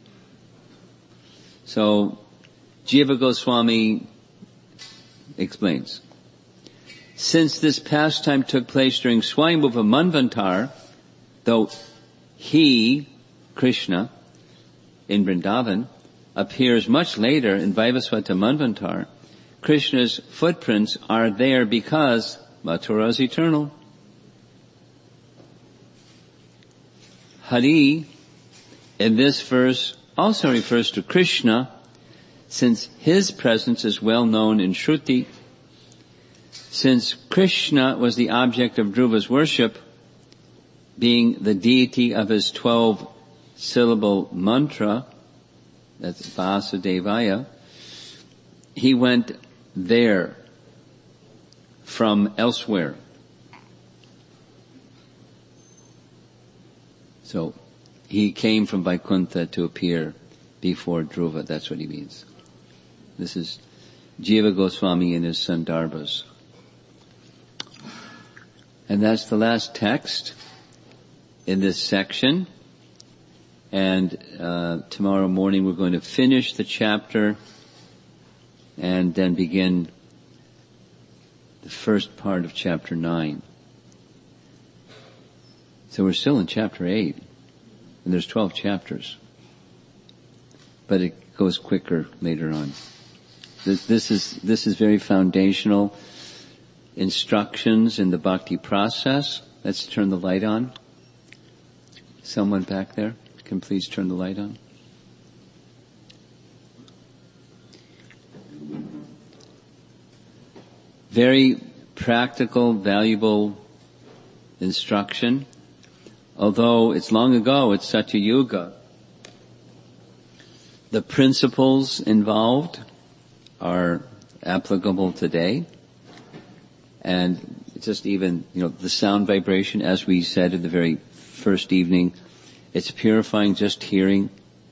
Speaker 1: So, Jiva Goswami explains, since this pastime took place during Swayambhuva Manvantar, though he, Krishna, in Vrindavan, appears much later in Vaivasvata Manvantar, Krishna's footprints are there because Mathura is eternal. Hari, in this verse, also refers to Krishna, since his presence is well known in Shruti. Since Krishna was the object of Dhruva's worship, being the deity of his twelve syllable mantra, that's Vasudevaya, he went there from elsewhere. So, he came from Vaikuntha to appear before Dhruva, that's what he means. This is Jiva Goswami in his Sandarbhas. And that's the last text in this section. And uh, tomorrow morning we're going to finish the chapter and then begin the first part of chapter nine. So we're still in chapter eight, and there's twelve chapters. But it goes quicker later on. This, this is this is very foundational instructions in the bhakti process. Let's turn the light on. Someone back there can please turn the light on. Very practical, valuable instruction. Although it's long ago, it's Satya Yuga, the principles involved are applicable today. And just even, you know, the sound vibration, as we said in the very first evening, it's purifying just hearing.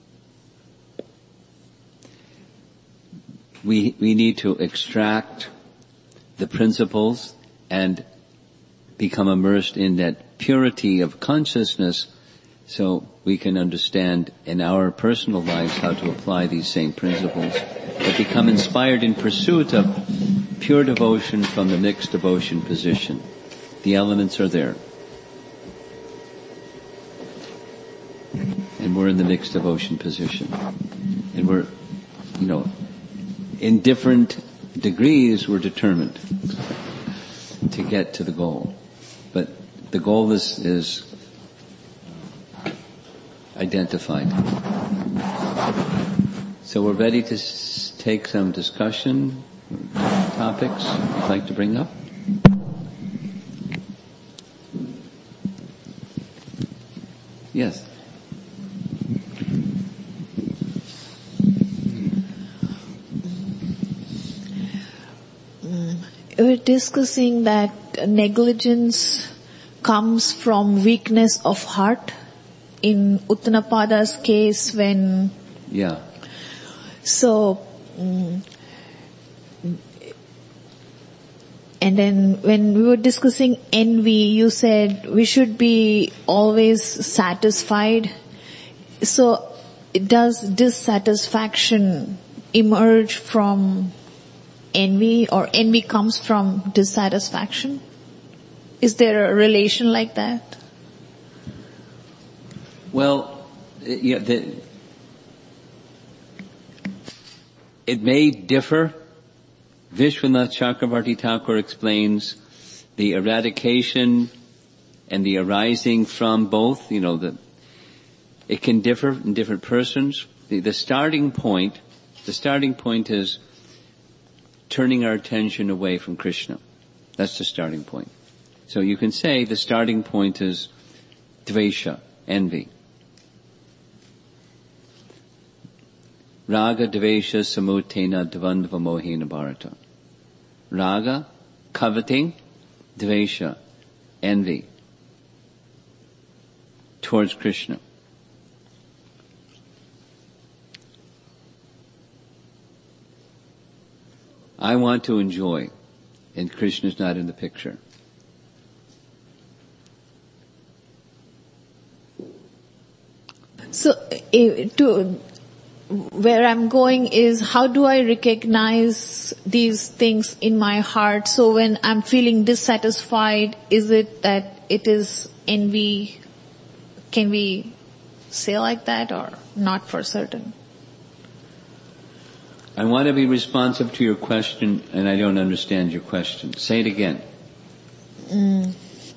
Speaker 1: We, we need to extract the principles and become immersed in that purity of consciousness so we can understand in our personal lives how to apply these same principles, but become inspired in pursuit of pure devotion from the mixed devotion position. The elements are there. And we're in the mixed devotion position. And we're, you know, in different degrees we're determined to get to the goal. But the goal is, is identified. So we're ready to s- take some discussion topics you'd like to bring up. Yes.
Speaker 2: We're discussing that that negligence comes from weakness of heart? In Uttanapada's case, when...
Speaker 1: Yeah.
Speaker 2: So, um, and then when we were discussing envy, you said we should be always satisfied. So, does dissatisfaction emerge from envy, or envy comes from dissatisfaction? Is there a relation like that?
Speaker 1: Well, yeah, the, it may differ. Vishwanath Chakravarti Thakur explains the eradication and the arising from both, you know, the, it can differ in different persons. The, the starting point, the starting point is turning our attention away from Krishna. That's the starting point. So you can say the starting point is dvesha, envy. Raga dvesha samutena dvandva mohena bharata. Raga, coveting, dvesha, envy towards Krishna. I want to enjoy, and Krishna's not in the picture.
Speaker 2: So, uh, to, where I'm going is, how do I recognize these things in my heart? So when I'm feeling dissatisfied, is it that it is envy? Can we say like that, or not for certain?
Speaker 1: I want to be responsive to your question, and I don't understand your question. Say it again.
Speaker 2: Mm.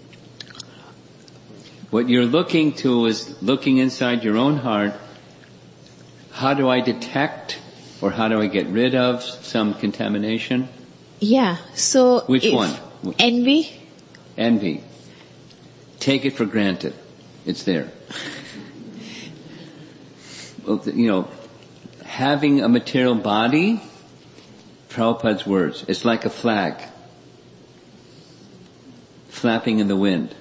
Speaker 1: What you're looking to is looking inside your own heart. How do I detect, or how do I get rid of some contamination?
Speaker 2: Yeah, so...
Speaker 1: Which
Speaker 2: if
Speaker 1: one?
Speaker 2: Envy?
Speaker 1: Envy. Take it for granted. It's there. Well, you know, having a material body, Prabhupada's words, it's like a flag flapping in the wind.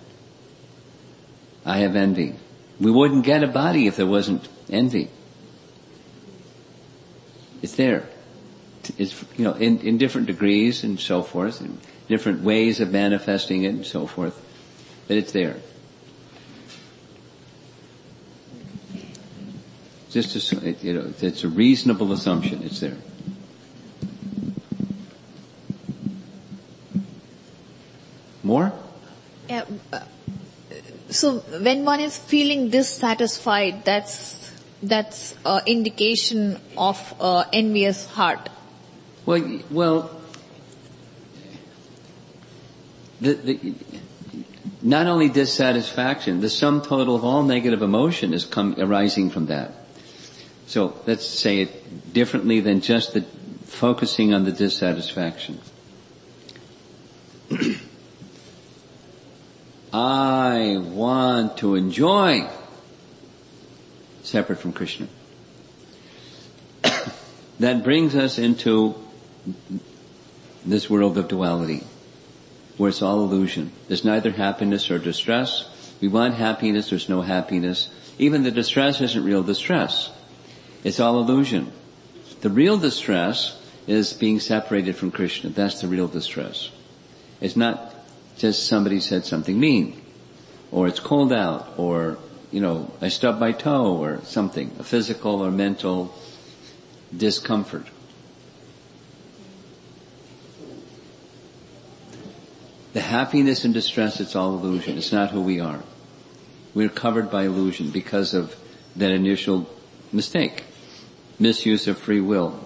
Speaker 1: I have envy. We wouldn't get a body if there wasn't envy. It's there. It's, you know, in, in different degrees and so forth, and different ways of manifesting it and so forth, but it's there. Just a, you know, it's a reasonable assumption. It's there. More?
Speaker 2: Yeah. Uh, so when one is feeling dissatisfied, that's that's an indication of uh, envious heart.
Speaker 1: Well, well, the, the, not only dissatisfaction, the sum total of all negative emotion is come, arising from that. So let's say it differently than just the focusing on the dissatisfaction. I want to enjoy, separate from Krishna. That brings us into this world of duality, where it's all illusion. There's neither happiness or distress. We want happiness, there's no happiness. Even the distress isn't real distress. It's all illusion. The real distress is being separated from Krishna. That's the real distress. It's not just somebody said something mean, or it's cold out, or, you know, I stubbed my toe, or something, a physical or mental discomfort. The happiness and distress, it's all illusion. It's not who we are. We're covered by illusion because of that initial mistake. Misuse of free will.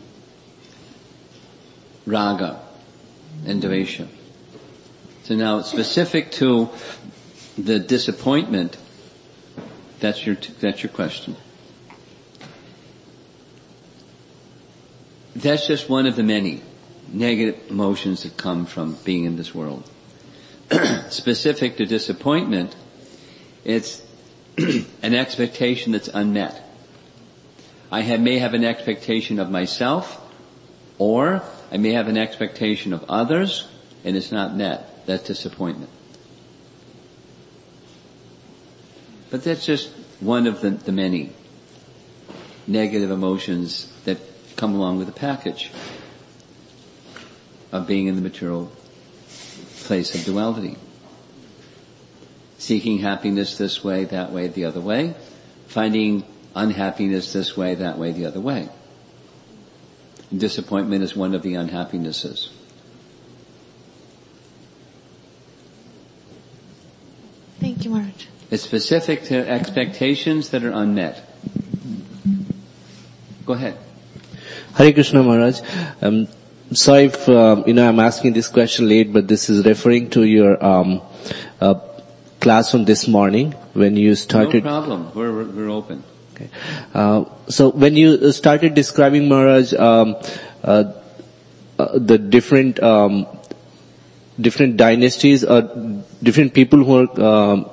Speaker 1: Raga and dvesha. So now, specific to the disappointment, that's your, that's your question. That's just one of the many negative emotions that come from being in this world. Specific to disappointment, it's an expectation that's unmet. I have, may have an expectation of myself, or I may have an expectation of others, and it's not met. that disappointment. But that's just one of the, the many negative emotions that come along with the package of being in the material place of duality. Seeking happiness this way, that way, the other way. Finding unhappiness this way, that way, the other way. Disappointment is one of the unhappinesses.
Speaker 2: Thank you, Maharaj.
Speaker 1: It's specific to expectations that are unmet. Go ahead.
Speaker 3: Hare Krishna Maharaj. Um, sorry if, um, you know, I'm asking this question late, but this is referring to your um, uh, class from this morning when you started.
Speaker 1: No problem. We're, we're open.
Speaker 3: Okay. Uh, so when you started describing, Maharaj, um, uh, uh, the different um, different dynasties or different people who are um,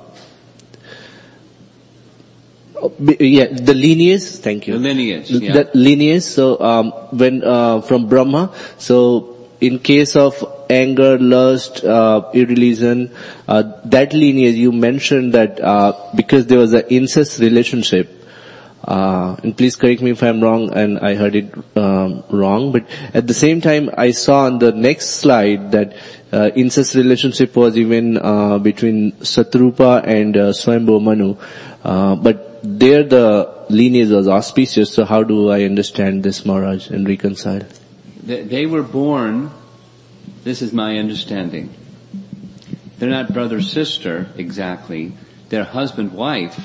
Speaker 3: yeah, the lineage, thank you.
Speaker 1: The lineage, yeah.
Speaker 3: The lineage, so um, when uh, from Brahma, so in case of anger, lust, uh, irreligion, uh, that lineage you mentioned that uh, because there was an incest relationship, uh, and please correct me if I'm wrong and I heard it um, wrong, but at the same time I saw on the next slide that uh, incest relationship was even uh, between Satrupa and uh, Swayambhu Manu, uh, but there the lineage was auspicious, so how do I understand this, Maharaj, and reconcile?
Speaker 1: They were born, this is my understanding, they're not brother-sister exactly, they're husband-wife,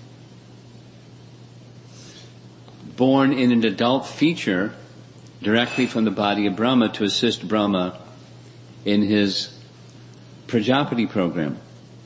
Speaker 1: born in an adult feature directly from the body of Brahma to assist Brahma in his Prajapati program.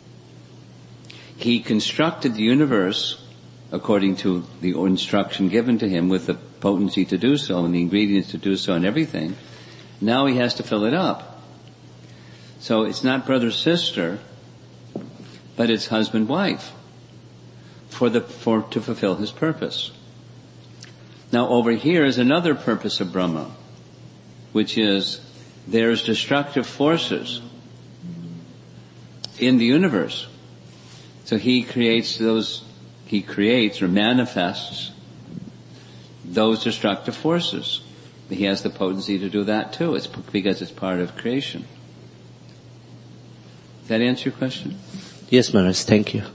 Speaker 1: He constructed the universe according to the instruction given to him with the potency to do so and the ingredients to do so and everything. Now he has to fill it up. So it's not brother-sister, but it's husband-wife for the, for, to fulfill his purpose. Now over here is another purpose of Brahma, which is there's destructive forces in the universe. So he creates those He creates or manifests those destructive forces. He has the potency to do that too. It's because it's part of creation. Does that answer your question?
Speaker 3: Yes, Maharaj. Thank you.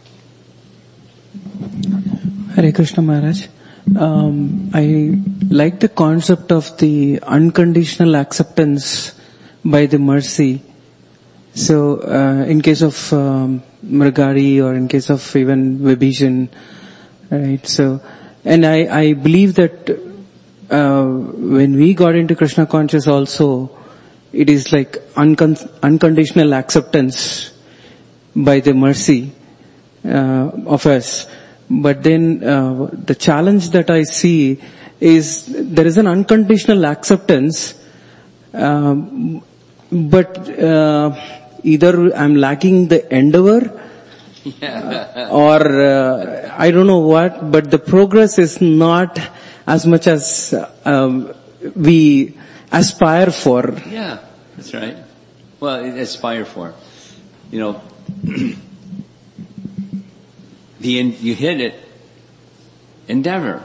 Speaker 4: Hare Krishna Maharaj. Um, I like the concept of the unconditional acceptance by the mercy. So, uh, in case of um, Mrigari or in case of even Vibhishan, right? So, and I, I believe that uh, when we got into Krishna conscious also, it is like uncon- unconditional acceptance by the mercy uh, of us. But then uh, the challenge that I see is there is an unconditional acceptance, um, but uh, either I'm lacking the endeavor yeah. or uh, I don't know what, but the progress is not as much as um, we aspire for.
Speaker 1: Yeah, that's right. Well, aspire for. You know, the you hit it. Endeavor.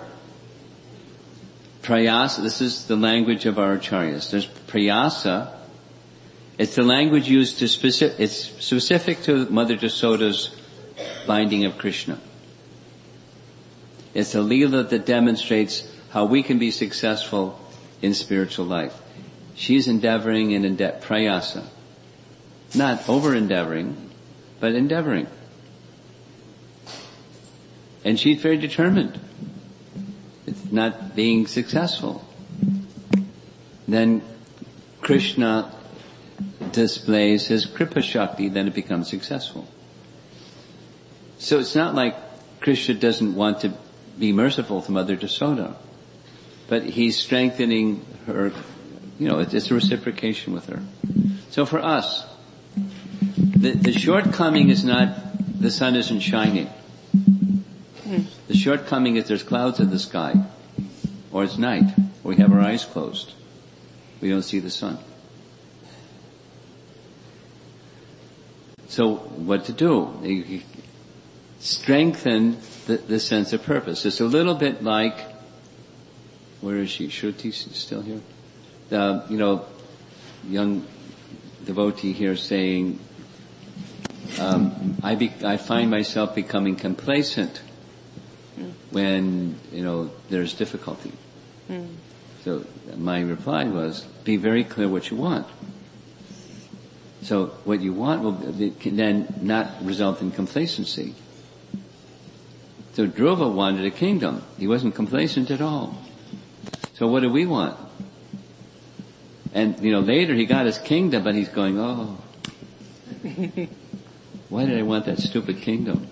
Speaker 1: Prayasa, this is the language of our acharyas. There's prayasa. It's the language used to specific, it's specific to Mother Jasoda's binding of Krishna. It's a leela that demonstrates how we can be successful in spiritual life. She's endeavoring and ende- prayasa. Not over-endeavoring, but endeavoring. And she's very determined. It's not being successful. Then Krishna displays his Kripa Shakti, then it becomes successful. So it's not like Krishna doesn't want to be merciful to Mother Jasoda, but he's strengthening her, you know, it's a reciprocation with her. So for us, the, the shortcoming is not the sun isn't shining. The shortcoming is there's clouds in the sky, or it's night, or we have our eyes closed. We don't see the sun. So what to do? You strengthen the, the sense of purpose. It's a little bit like, where is she? Shruti still here? Uh, you know, young devotee here saying, um, I, be, I find myself becoming complacent mm. when, you know, there's difficulty. Mm. So my reply was, be very clear what you want. So what you want will then not result in complacency. So Dhruva wanted a kingdom. He wasn't complacent at all. So what do we want? And, you know, later he got his kingdom, but he's going, oh, why did I want that stupid kingdom?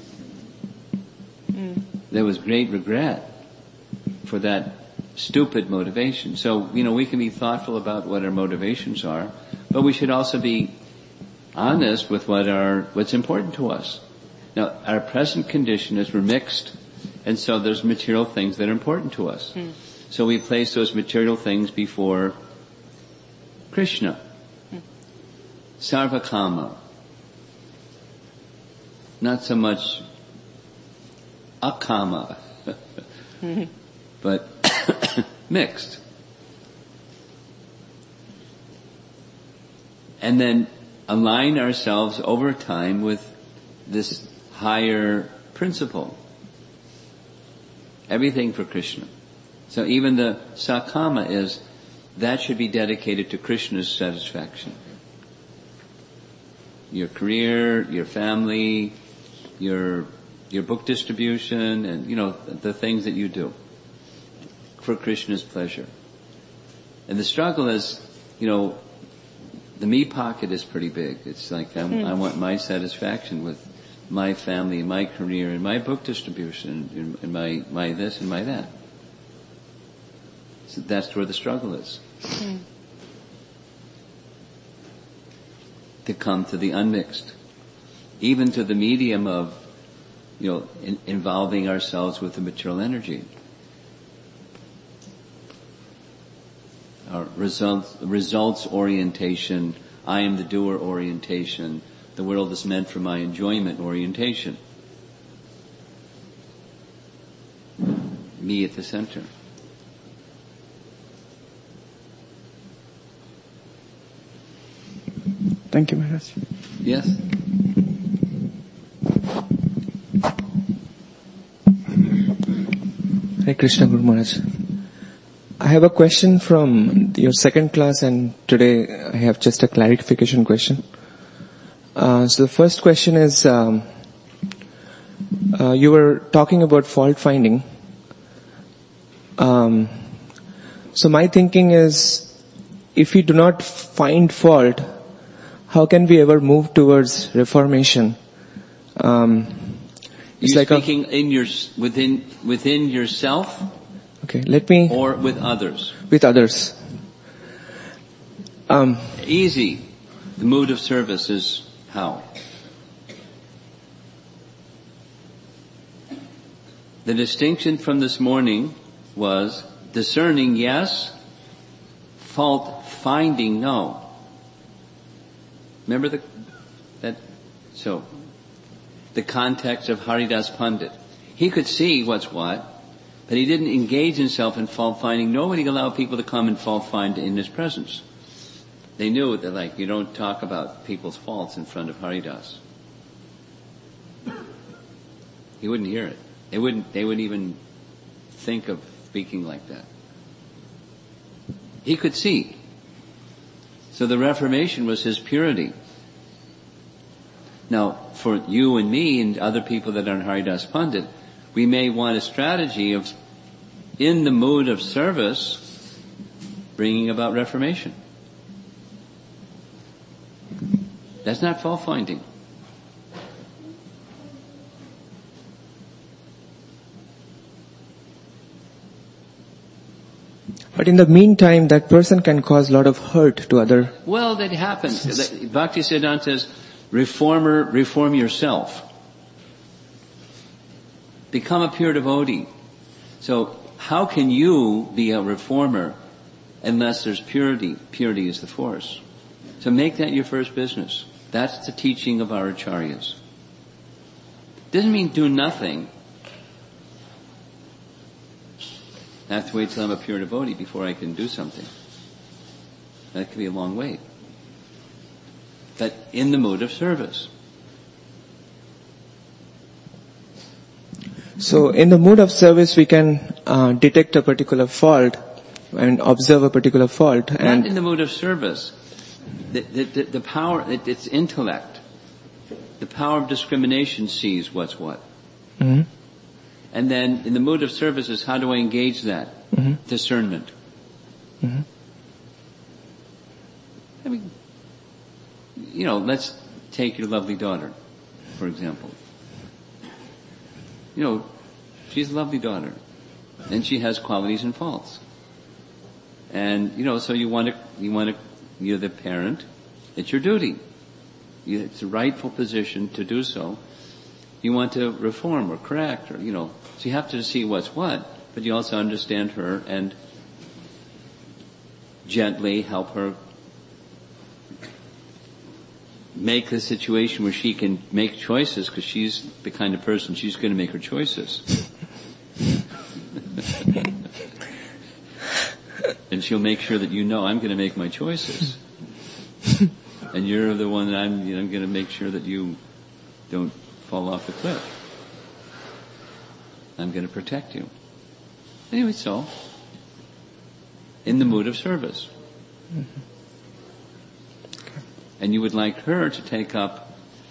Speaker 1: Mm. There was great regret for that stupid motivation. So, you know, we can be thoughtful about what our motivations are, but we should also be honest with what our, what's important to us. Now, our present condition is we're mixed, and so there's material things that are important to us. Mm. So we place those material things before Krishna. Mm. Sarvakama. Not so much akama, mm-hmm. but mixed. And then align ourselves over time with this higher principle. Everything for Krishna. So even the sakama is, that should be dedicated to Krishna's satisfaction. Your career, your family, your, your book distribution, and, you know, the things that you do for Krishna's pleasure. And the struggle is, you know, the me pocket is pretty big. It's like I'm, mm. I want my satisfaction with my family, my career, and my book distribution, and, and my, my this and my that. So that's where the struggle is. Mm. To come to the unmixed. Even to the medium of, you know, in, involving ourselves with the material energy. Our results, results orientation, I am the doer orientation, the world is meant for my enjoyment orientation. Me at the center.
Speaker 5: Thank you, Maharaj.
Speaker 1: Yes?
Speaker 5: Hare Krishna, Guru Maharaj. I have a question from your second class, and today I have just a clarification question. Uh, so the first question is, um, uh, you were talking about fault finding. Um, so my thinking is, if we do not find fault, how can we ever move towards reformation? Um, it's
Speaker 1: You're
Speaker 5: like
Speaker 1: speaking
Speaker 5: a,
Speaker 1: in your within within yourself.
Speaker 5: Okay, let me...
Speaker 1: Or with others?
Speaker 5: With others. Um,
Speaker 1: Easy. The mood of service is how? The distinction from this morning was discerning, yes, fault finding, no. Remember the, that, so, the context of Haridas Pandit. He could see what's what, but he didn't engage himself in fault finding. Nobody allowed people to come and fault find in his presence. They knew that, like, you don't talk about people's faults in front of Haridas. He wouldn't hear it. They wouldn't, they wouldn't even think of speaking like that. He could see. So the Reformation was his purity. Now, for you and me and other people that are in Haridas Pandit, we may want a strategy of, in the mood of service, bringing about reformation. That's not fault finding.
Speaker 5: But in the meantime, that person can cause a lot of hurt to other...
Speaker 1: Well, that happens. Bhaktisiddhanta says, reformer, reform yourself. Become a pure devotee. So how can you be a reformer unless there's purity? Purity is the force. So make that your first business. That's the teaching of our acharyas. Doesn't mean do nothing. I have to wait till I'm a pure devotee before I can do something. That could be a long wait. But in the mood of service.
Speaker 5: So in the mood of service we can uh, detect a particular fault and observe a particular fault.
Speaker 1: Not
Speaker 5: and
Speaker 1: in the mood of service. The, the, the, the power, it, it's intellect. The power of discrimination sees what's what.
Speaker 5: Mm-hmm.
Speaker 1: And then in the mood of service is how do I engage that?
Speaker 5: Mm-hmm.
Speaker 1: Discernment.
Speaker 5: Mm-hmm.
Speaker 1: I mean, you know, let's take your lovely daughter, for example. You know, she's a lovely daughter. And she has qualities and faults. And, you know, so you want to, you want to, you're the parent, it's your duty. You, it's a rightful position to do so. You want to reform or correct or, you know, so you have to see what's what, but you also understand her and gently help her make the situation where she can make choices, because she's the kind of person, she's going to make her choices. And she'll make sure that you know I'm going to make my choices. And you're the one that I'm, you know, I'm going to make sure that you don't fall off the cliff. I'm going to protect you. Anyway, so, in the mood of service.
Speaker 5: Mm-hmm.
Speaker 1: And you would like her to take up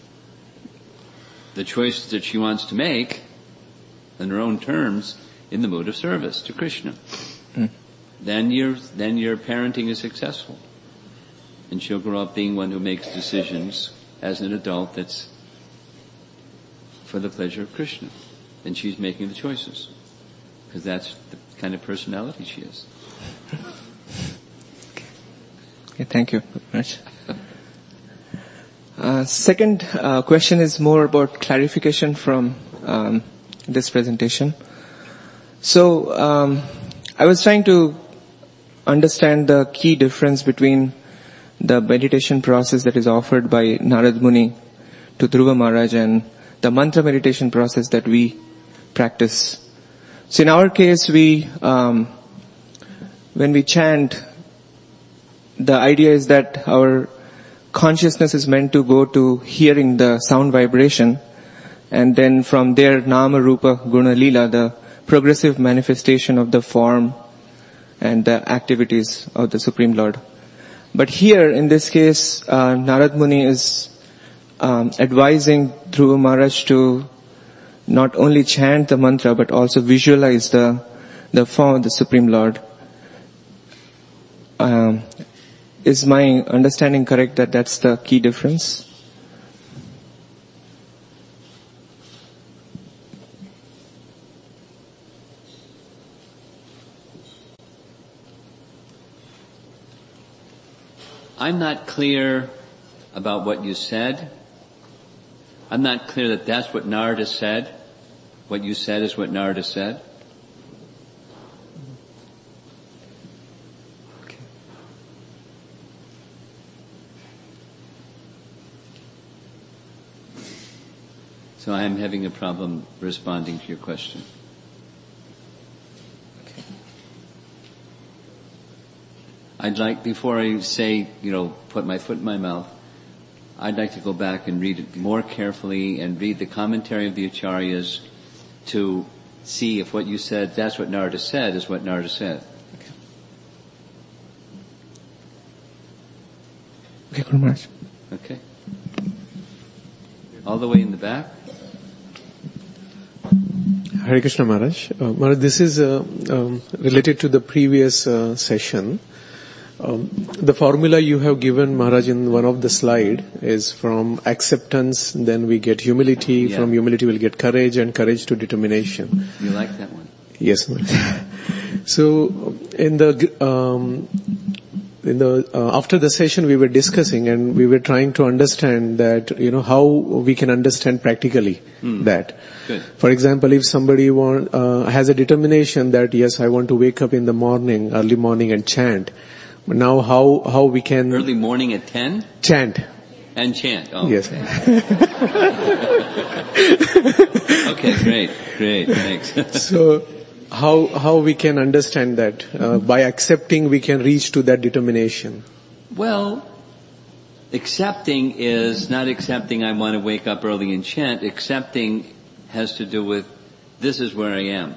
Speaker 1: the choices that she wants to make on her own terms in the mood of service to Krishna.
Speaker 5: Mm.
Speaker 1: Then your, then your parenting is successful. And she'll grow up being one who makes decisions as an adult that's for the pleasure of Krishna. And she's making the choices. Because that's the kind of personality she is.
Speaker 5: Okay, okay, thank you very much. Uh, second uh, question is more about clarification from um, this presentation. So um, I was trying to understand the key difference between the meditation process that is offered by Narad Muni to Dhruva Maharaj and the mantra meditation process that we practice. So in our case, we um, when we chant, the idea is that our consciousness is meant to go to hearing the sound vibration, and then from there Nama Rupa Guna Leela, the progressive manifestation of the form and the activities of the Supreme Lord. But here in this case, uh, Narad Muni is um, advising Dhruva Maharaj to not only chant the mantra but also visualize the the form of the Supreme Lord. Um, Is my understanding correct that that's the key difference?
Speaker 1: I'm not clear about what you said. I'm not clear that that's what Narada said. What you said is what Narada said. So I am having a problem responding to your question.
Speaker 5: Okay.
Speaker 1: I'd like, before I say, you know, put my foot in my mouth, I'd like to go back and read it more carefully and read the commentary of the Acharyas to see if what you said, that's what Narada said, is what Narada said.
Speaker 5: Okay. Okay, Guru Maharaj.
Speaker 1: Okay. All the way in the back.
Speaker 6: Hare Krishna Maharaj. Uh, Maharaj, this is uh, um, related to the previous uh, session. Um, the formula you have given, Maharaj, in one of the slide is from acceptance, then we get humility,
Speaker 1: Yeah.
Speaker 6: from humility we'll get courage, and courage to determination.
Speaker 1: You like that one?
Speaker 6: Yes, Maharaj. So, in the um, in the uh, after the session we were discussing and we were trying to understand that, you know, how we can understand practically
Speaker 1: Hmm.
Speaker 6: that.
Speaker 1: Good.
Speaker 6: For example, if somebody want, uh, has a determination that yes, I want to wake up in the morning, early morning and chant. Now how, how we can
Speaker 1: Early morning at ten?
Speaker 6: chant.
Speaker 1: And chant. Oh.
Speaker 6: Yes.
Speaker 1: Okay, great, great, thanks.
Speaker 6: So, how how we can understand that? Uh, by accepting, we can reach to that determination.
Speaker 1: Well, accepting is not accepting I want to wake up early and chant. Accepting has to do with, this is where I am.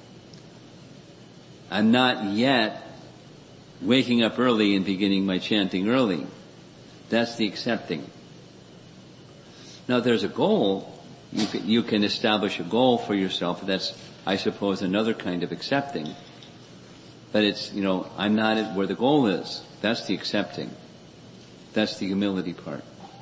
Speaker 1: I'm not yet waking up early and beginning my chanting early. That's the accepting. Now there's a goal. You can, you can establish a goal for yourself. That's, I suppose, another kind of accepting. But it's, you know, I'm not at where the goal is. That's the accepting. That's the humility part.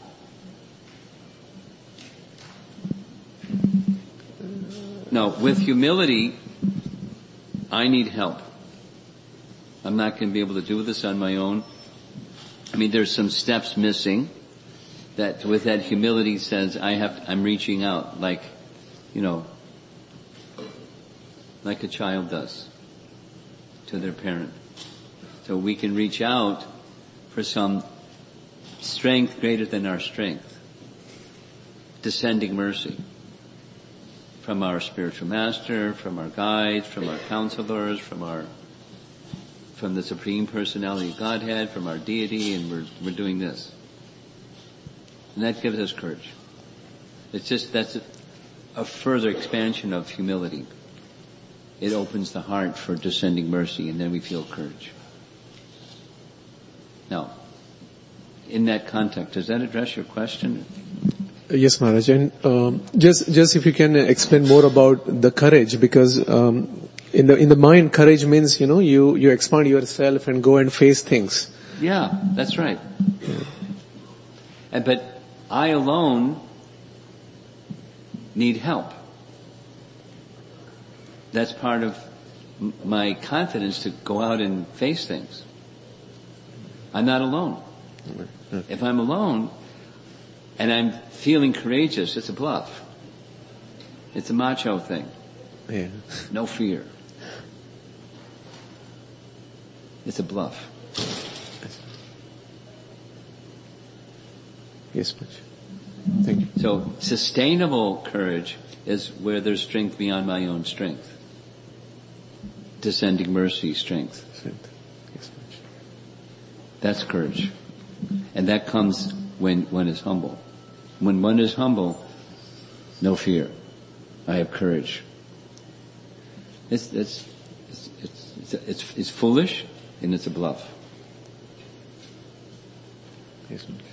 Speaker 1: Now, with humility, I need help. I'm not going to be able to do this on my own. I mean, there's some steps missing. That with that humility says I have, I'm reaching out like, you know, like a child does to their parent. So we can reach out for some strength greater than our strength. Descending mercy from our spiritual master, from our guides, from our counselors, from our, from the Supreme Personality of Godhead, from our deity, and we're, we're doing this. And that gives us courage. It's just, that's a, a further expansion of humility. It opens the heart for descending mercy, and then we feel courage. Now, in that context, does that address your question?
Speaker 6: Yes, Maharaj. And um, just just if you can explain more about the courage, because um, in the in the mind, courage means, you know, you you expand yourself and go and face things.
Speaker 1: Yeah, that's right. Yeah. And, but I alone need help. That's part of m- my confidence to go out and face things. I'm not alone. If I'm alone and I'm feeling courageous, it's a bluff. It's a macho thing.
Speaker 6: Yeah.
Speaker 1: No fear. It's a bluff.
Speaker 6: Yes, much. Thank you.
Speaker 1: So sustainable courage is where there's strength beyond my own strength. Descending mercy strength.
Speaker 6: Strength. Yes, much.
Speaker 1: That's courage. And that comes when one is humble. When one is humble, no fear. I have courage. It's, it's, it's, it's, it's, it's foolish and it's a bluff.
Speaker 6: Yes, much.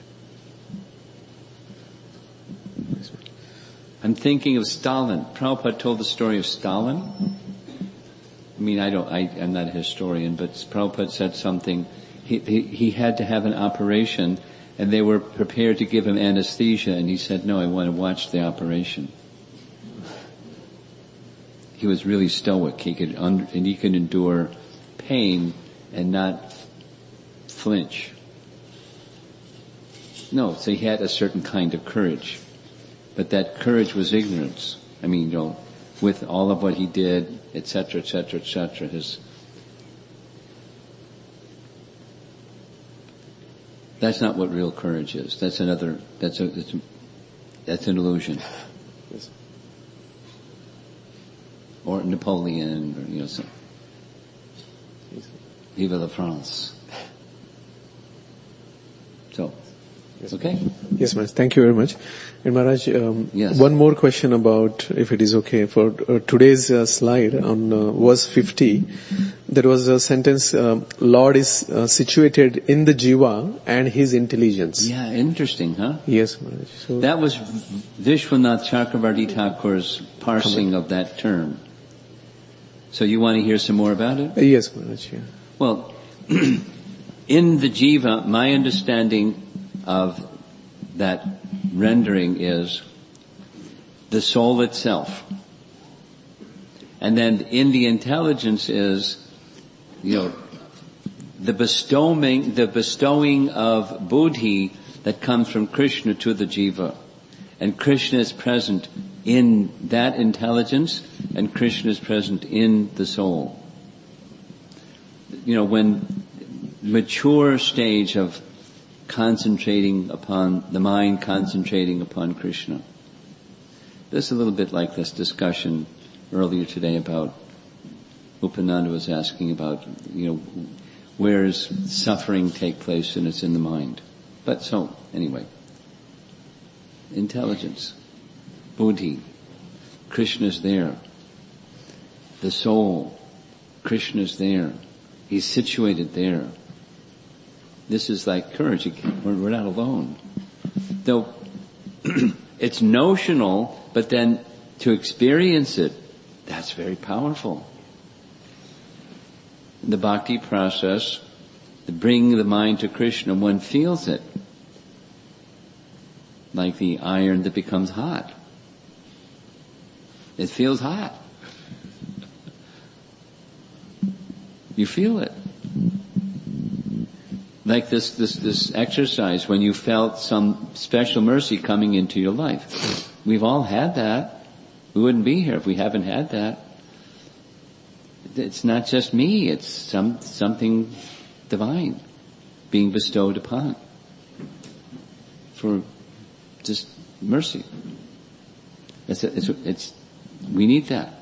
Speaker 1: I'm thinking of Stalin. Prabhupada told the story of Stalin. I mean, I don't, I, I'm not a historian, but Prabhupada said something. He, he, he had to have an operation, and they were prepared to give him anesthesia, and he said, no, I want to watch the operation. He was really stoic. He could, under, and he could endure pain and not flinch. No, so he had a certain kind of courage. But that courage was ignorance. I mean, you know, with all of what he did, et cetera, et cetera, et cetera, his, that's not what real courage is. That's another, that's a, that's, a, that's an illusion.
Speaker 6: Yes.
Speaker 1: Or Napoleon, or, you know, some, Vive la France. So,
Speaker 6: Yes,
Speaker 1: okay?
Speaker 6: Yes, Maharaj. Thank you very much. And Maharaj, um,
Speaker 1: yes.
Speaker 6: one more question about, if it is okay, for uh, today's uh, slide on uh, verse fifty. There was a sentence, uh, Lord is uh, situated in the jiva and his intelligence.
Speaker 1: Yeah, interesting, huh?
Speaker 6: Yes, Maharaj. So,
Speaker 1: That was Vishwanath Chakravarti Thakur's parsing of that term. So you want to hear some more about it?
Speaker 6: uh, yes, Maharaj. Yeah.
Speaker 1: Well, in the jiva, my understanding of that rendering is the soul itself. And then in the intelligence is, you know, the bestowing, the bestowing of buddhi that comes from Krishna to the jiva. And Krishna is present in that intelligence, and Krishna is present in the soul. You know, when mature stage of concentrating upon, the mind concentrating upon Krishna. This is a little bit like this discussion earlier today about, Upananda was asking about, you know, where does suffering take place, and it's in the mind. But so, anyway. Intelligence. Buddhi. Krishna's there. The soul. Krishna's there. He's situated there. This is like courage. We're, we're not alone. Though it's notional, but then to experience it, that's very powerful. The bhakti process, to bring the mind to Krishna, one feels it. Like the iron that becomes hot. It feels hot. You feel it. Like this, this, this exercise when you felt some special mercy coming into your life. We've all had that. We wouldn't be here if we haven't had that. It's not just me, it's some, something divine being bestowed upon for just mercy. It's, it's, it's, we need that.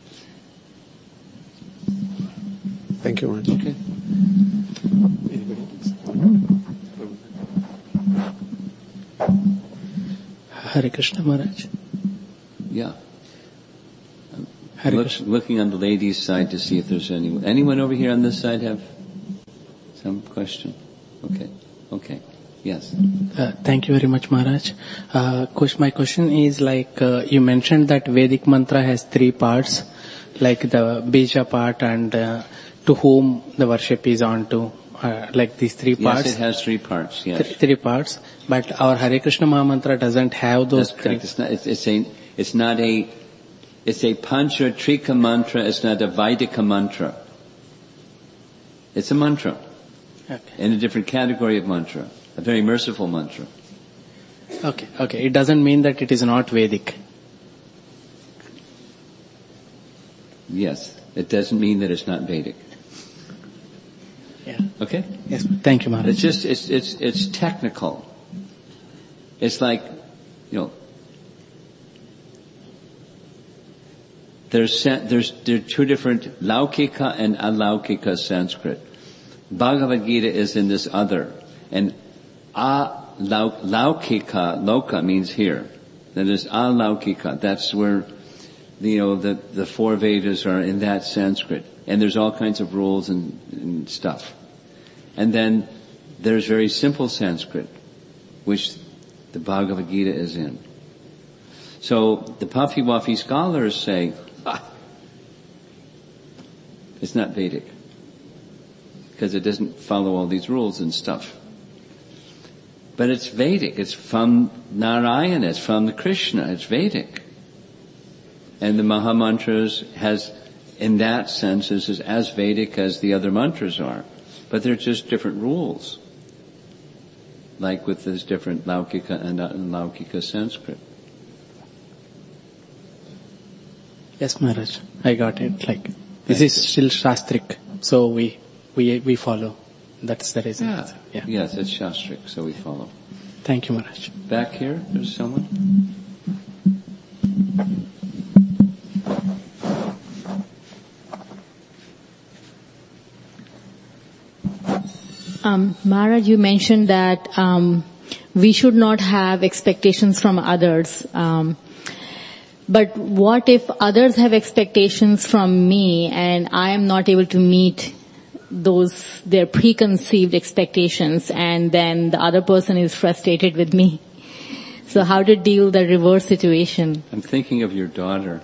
Speaker 6: Thank you, Maharaj.
Speaker 1: Okay.
Speaker 7: Hare Krishna, Maharaj.
Speaker 1: Yeah.
Speaker 7: Hare
Speaker 1: Look,
Speaker 7: Krishna.
Speaker 1: looking on the ladies' side to see if there's anyone. Anyone over here on this side have some question? Okay. Okay. Yes.
Speaker 7: Uh, thank you very much, Maharaj. Uh, ques- my question is like, uh, you mentioned that Vedic mantra has three parts, like the Bija part and uh, to whom the worship is on to, uh, like these three parts.
Speaker 1: Yes, it has three parts, yes.
Speaker 7: Th- three parts. But our Hare Krishna Mahamantra doesn't have those
Speaker 1: That's
Speaker 7: three.
Speaker 1: correct. It's not, it's, it's a, it's not a, it's a Pancha Trika mantra, it's not a Vaidika mantra. It's a mantra.
Speaker 7: Okay.
Speaker 1: In a different category of mantra. A very merciful mantra.
Speaker 7: Okay, okay. It doesn't mean that it is not Vedic.
Speaker 1: Yes. It doesn't mean that it's not Vedic.
Speaker 7: Yeah.
Speaker 1: Okay?
Speaker 7: Yes. Thank you, Maharaj.
Speaker 1: It's just, it's, it's, it's technical. It's like, you know, there's, there's, there are two different Laukika and Alaukika Sanskrit. Bhagavad Gita is in this other. And Alaukika, Loka means here. Then there's Alaukika. That's where, you know, the, the four Vedas are in that Sanskrit. And there's all kinds of rules and, and stuff. And then there's very simple Sanskrit, which the Bhagavad Gita is in. So the puffy wuffy scholars say, ah, it's not Vedic. Because it doesn't follow all these rules and stuff. But it's Vedic. It's from Narayana. It's from the Krishna. It's Vedic. And the Mahamantras has, in that sense, is as Vedic as the other mantras are. But they're just different rules. Like with this different Laukika and Laukika Sanskrit.
Speaker 7: Yes, Maharaj. I got it. Like, this is still Shastric. So we, we, we follow. That's the reason.
Speaker 1: Yeah.
Speaker 7: Yeah.
Speaker 1: Yes, it's Shastric, so we follow.
Speaker 7: Thank you, Maharaj.
Speaker 1: Back here, there's someone.
Speaker 8: Um, Maharaj, you mentioned that um, we should not have expectations from others. Um, but what if others have expectations from me and I am not able to meet those, their preconceived expectations, and then the other person is frustrated with me? So how to deal the reverse situation?
Speaker 1: I'm thinking of your daughter.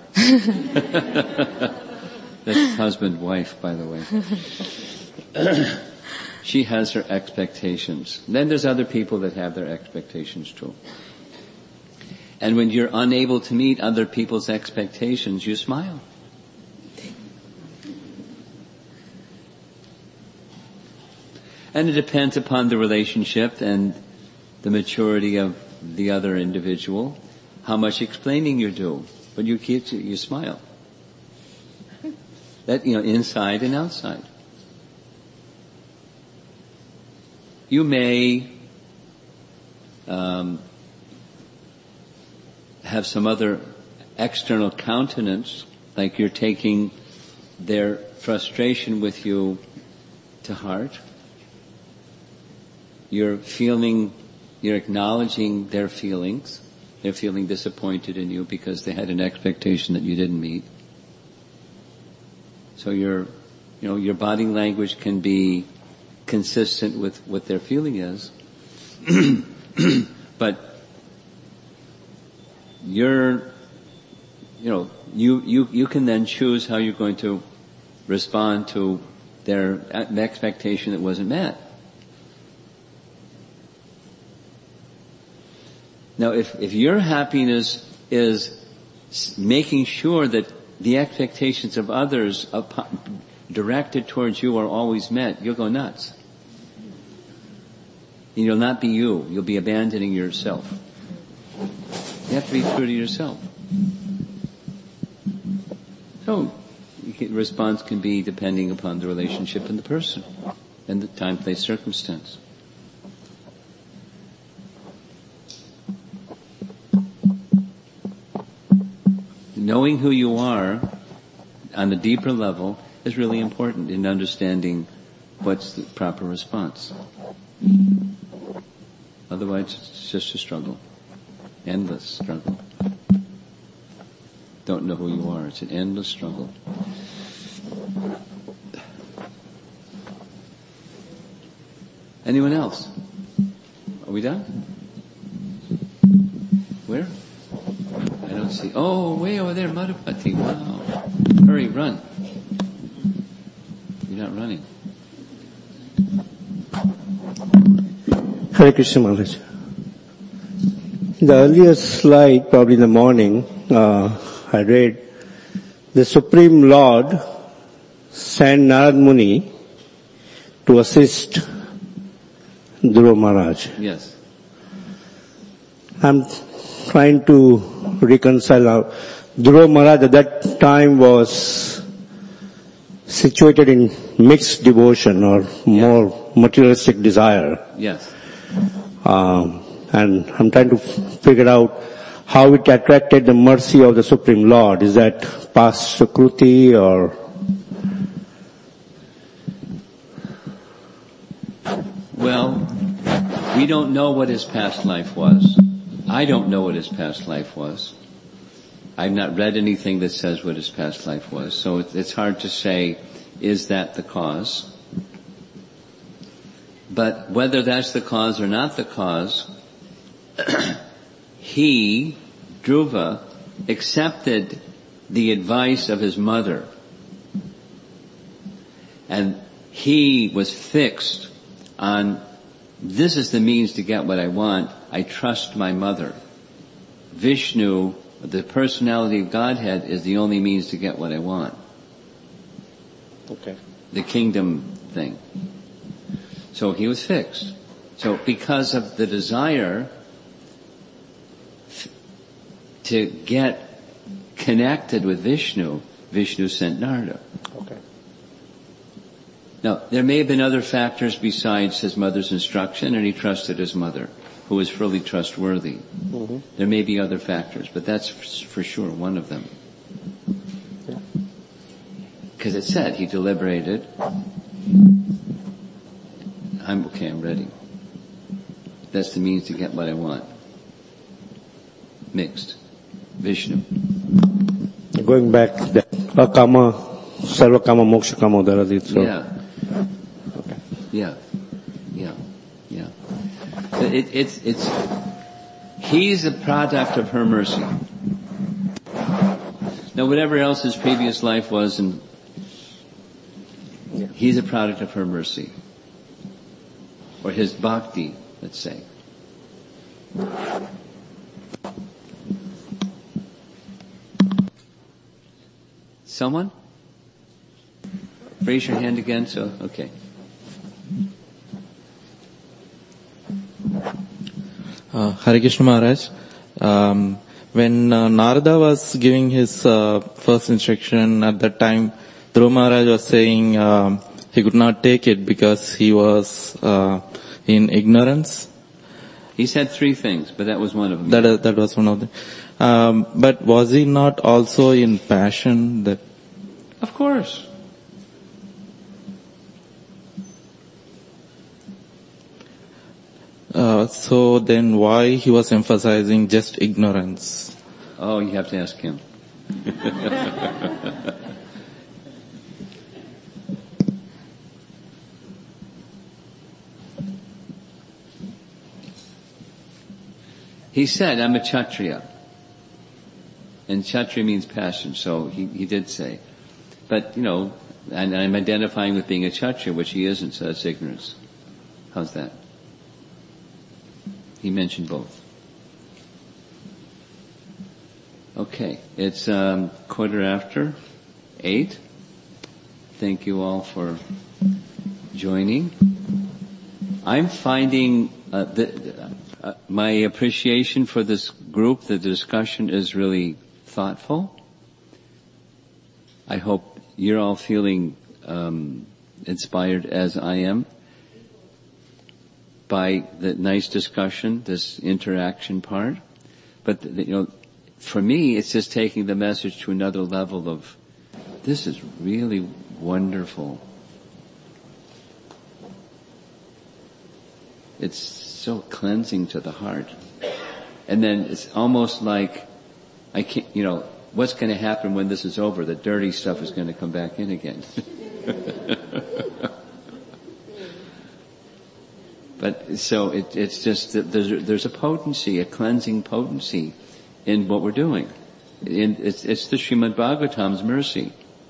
Speaker 1: That's husband, wife, by the way. She has her expectations. Then there's other people that have their expectations too. And when you're unable to meet other people's expectations, you smile. And it depends upon the relationship and the maturity of the other individual, how much explaining you do. But you keep, you smile. That, you know, inside and outside. You may um, have some other external countenance, like you're taking their frustration with you to heart. You're feeling, you're acknowledging their feelings. They're feeling disappointed in you because they had an expectation that you didn't meet. So your, you know, your body language can be consistent with what their feeling is. But you're, you know, you, you, you can then choose how you're going to respond to their expectation that wasn't met. Now, if, if your happiness is making sure that the expectations of others upon, directed towards you are always met, you'll go nuts. And you'll not be you. You'll be abandoning yourself. You have to be true to yourself. So, the response can be depending upon the relationship and the person and the time, place, circumstance. Knowing who you are on a deeper level is really important in understanding what's the proper response. Otherwise, it's just a struggle. Endless struggle. Don't know who you are. It's an endless struggle. Anyone else? Are we done? Where? I don't see. Oh, way over there, Madhupati. Wow. Hurry, run. You're not running.
Speaker 9: Hare Krishna Maharaj. The earlier slide, probably in the morning, uh, I read, the Supreme Lord sent Narad Muni to assist Dhruva Maharaj.
Speaker 1: Yes.
Speaker 9: I'm trying to reconcile our Dhruva Maharaj at that time was situated in mixed devotion or more yes. materialistic desire.
Speaker 1: Yes.
Speaker 9: Um, and I'm trying to f- figure out how it attracted the mercy of the Supreme Lord. Is that past Sukruti or?
Speaker 1: Well, we don't know what his past life was. I don't know what his past life was. I've not read anything that says what his past life was, so it's hard to say, is that the cause? But whether that's the cause or not the cause, he, Dhruva, accepted the advice of his mother. And he was fixed on, this is the means to get what I want. I trust my mother. Vishnu, the personality of Godhead, is the only means to get what I want.
Speaker 9: Okay.
Speaker 1: The kingdom thing. So he was fixed. So because of the desire f- to get connected with Vishnu, Vishnu sent Narada.
Speaker 9: Okay.
Speaker 1: Now, there may have been other factors besides his mother's instruction, and he trusted his mother, who was fully trustworthy.
Speaker 9: Mm-hmm.
Speaker 1: There may be other factors, but that's for sure one of them. Because yeah. it said he deliberated. I'm okay, I'm ready. That's the means to get what I want. Mixed. Vishnu.
Speaker 9: Going back, the akama, sarvakama, moksha kama, daradit. So.
Speaker 1: Yeah.
Speaker 9: Okay.
Speaker 1: Yeah. Yeah. Yeah. It, it's, it's, he's a product of her mercy. Now whatever else his previous life was, and
Speaker 9: yeah.
Speaker 1: he's a product of her mercy. Or his bhakti, let's say. Someone? Raise your hand again, so, okay.
Speaker 10: Uh, Hare Krishna Maharaj, um, when uh, Narada was giving his uh, first instruction at that time, Dhruva Maharaj was saying um, he could not take it because he was uh, in ignorance.
Speaker 1: He said three things, but that was one of them.
Speaker 10: That, uh, that was one of them. Um, but was he not also in passion? That
Speaker 1: Of course.
Speaker 10: Uh, so then why he was emphasizing just ignorance?
Speaker 1: Oh, you have to ask him. He said, I'm a Kshatriya. And Kshatriya means passion, so he, he did say. But, you know, and I'm identifying with being a Kshatriya, which he isn't, so that's ignorance. How's that? He mentioned both. Okay, it's um, quarter after eight. Thank you all for joining. I'm finding uh, the, uh, my appreciation for this group, the discussion is really thoughtful. I hope you're all feeling um, inspired as I am by the nice discussion, this interaction part. But, you know, for me, it's just taking the message to another level of, this is really wonderful. It's so cleansing to the heart. And then it's almost like, I can't, you know, what's going to happen when this is over? The dirty stuff is going to come back in again. But so it, it's just that there's, there's a potency, a cleansing potency in what we're doing. In, it's, it's the Srimad Bhagavatam's mercy.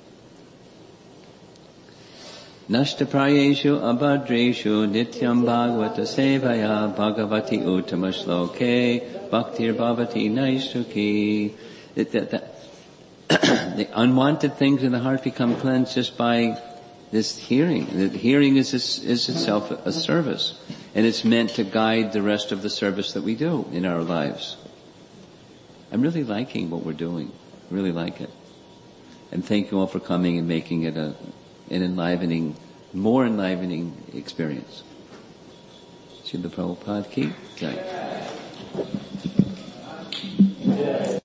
Speaker 1: Nashtaprayeshu abhadreshu nityam bhagavata sevaya bhagavati uttama shloke bhaktir bhavati naishtuki. That, that, that the unwanted things in the heart become cleansed just by this hearing. The hearing is, is itself a service, and it's meant to guide the rest of the service that we do in our lives. I'm really liking what we're doing. Really like it. And thank you all for coming and making it a, an enlivening, more enlivening experience. Srila Prabhupada ki Jai.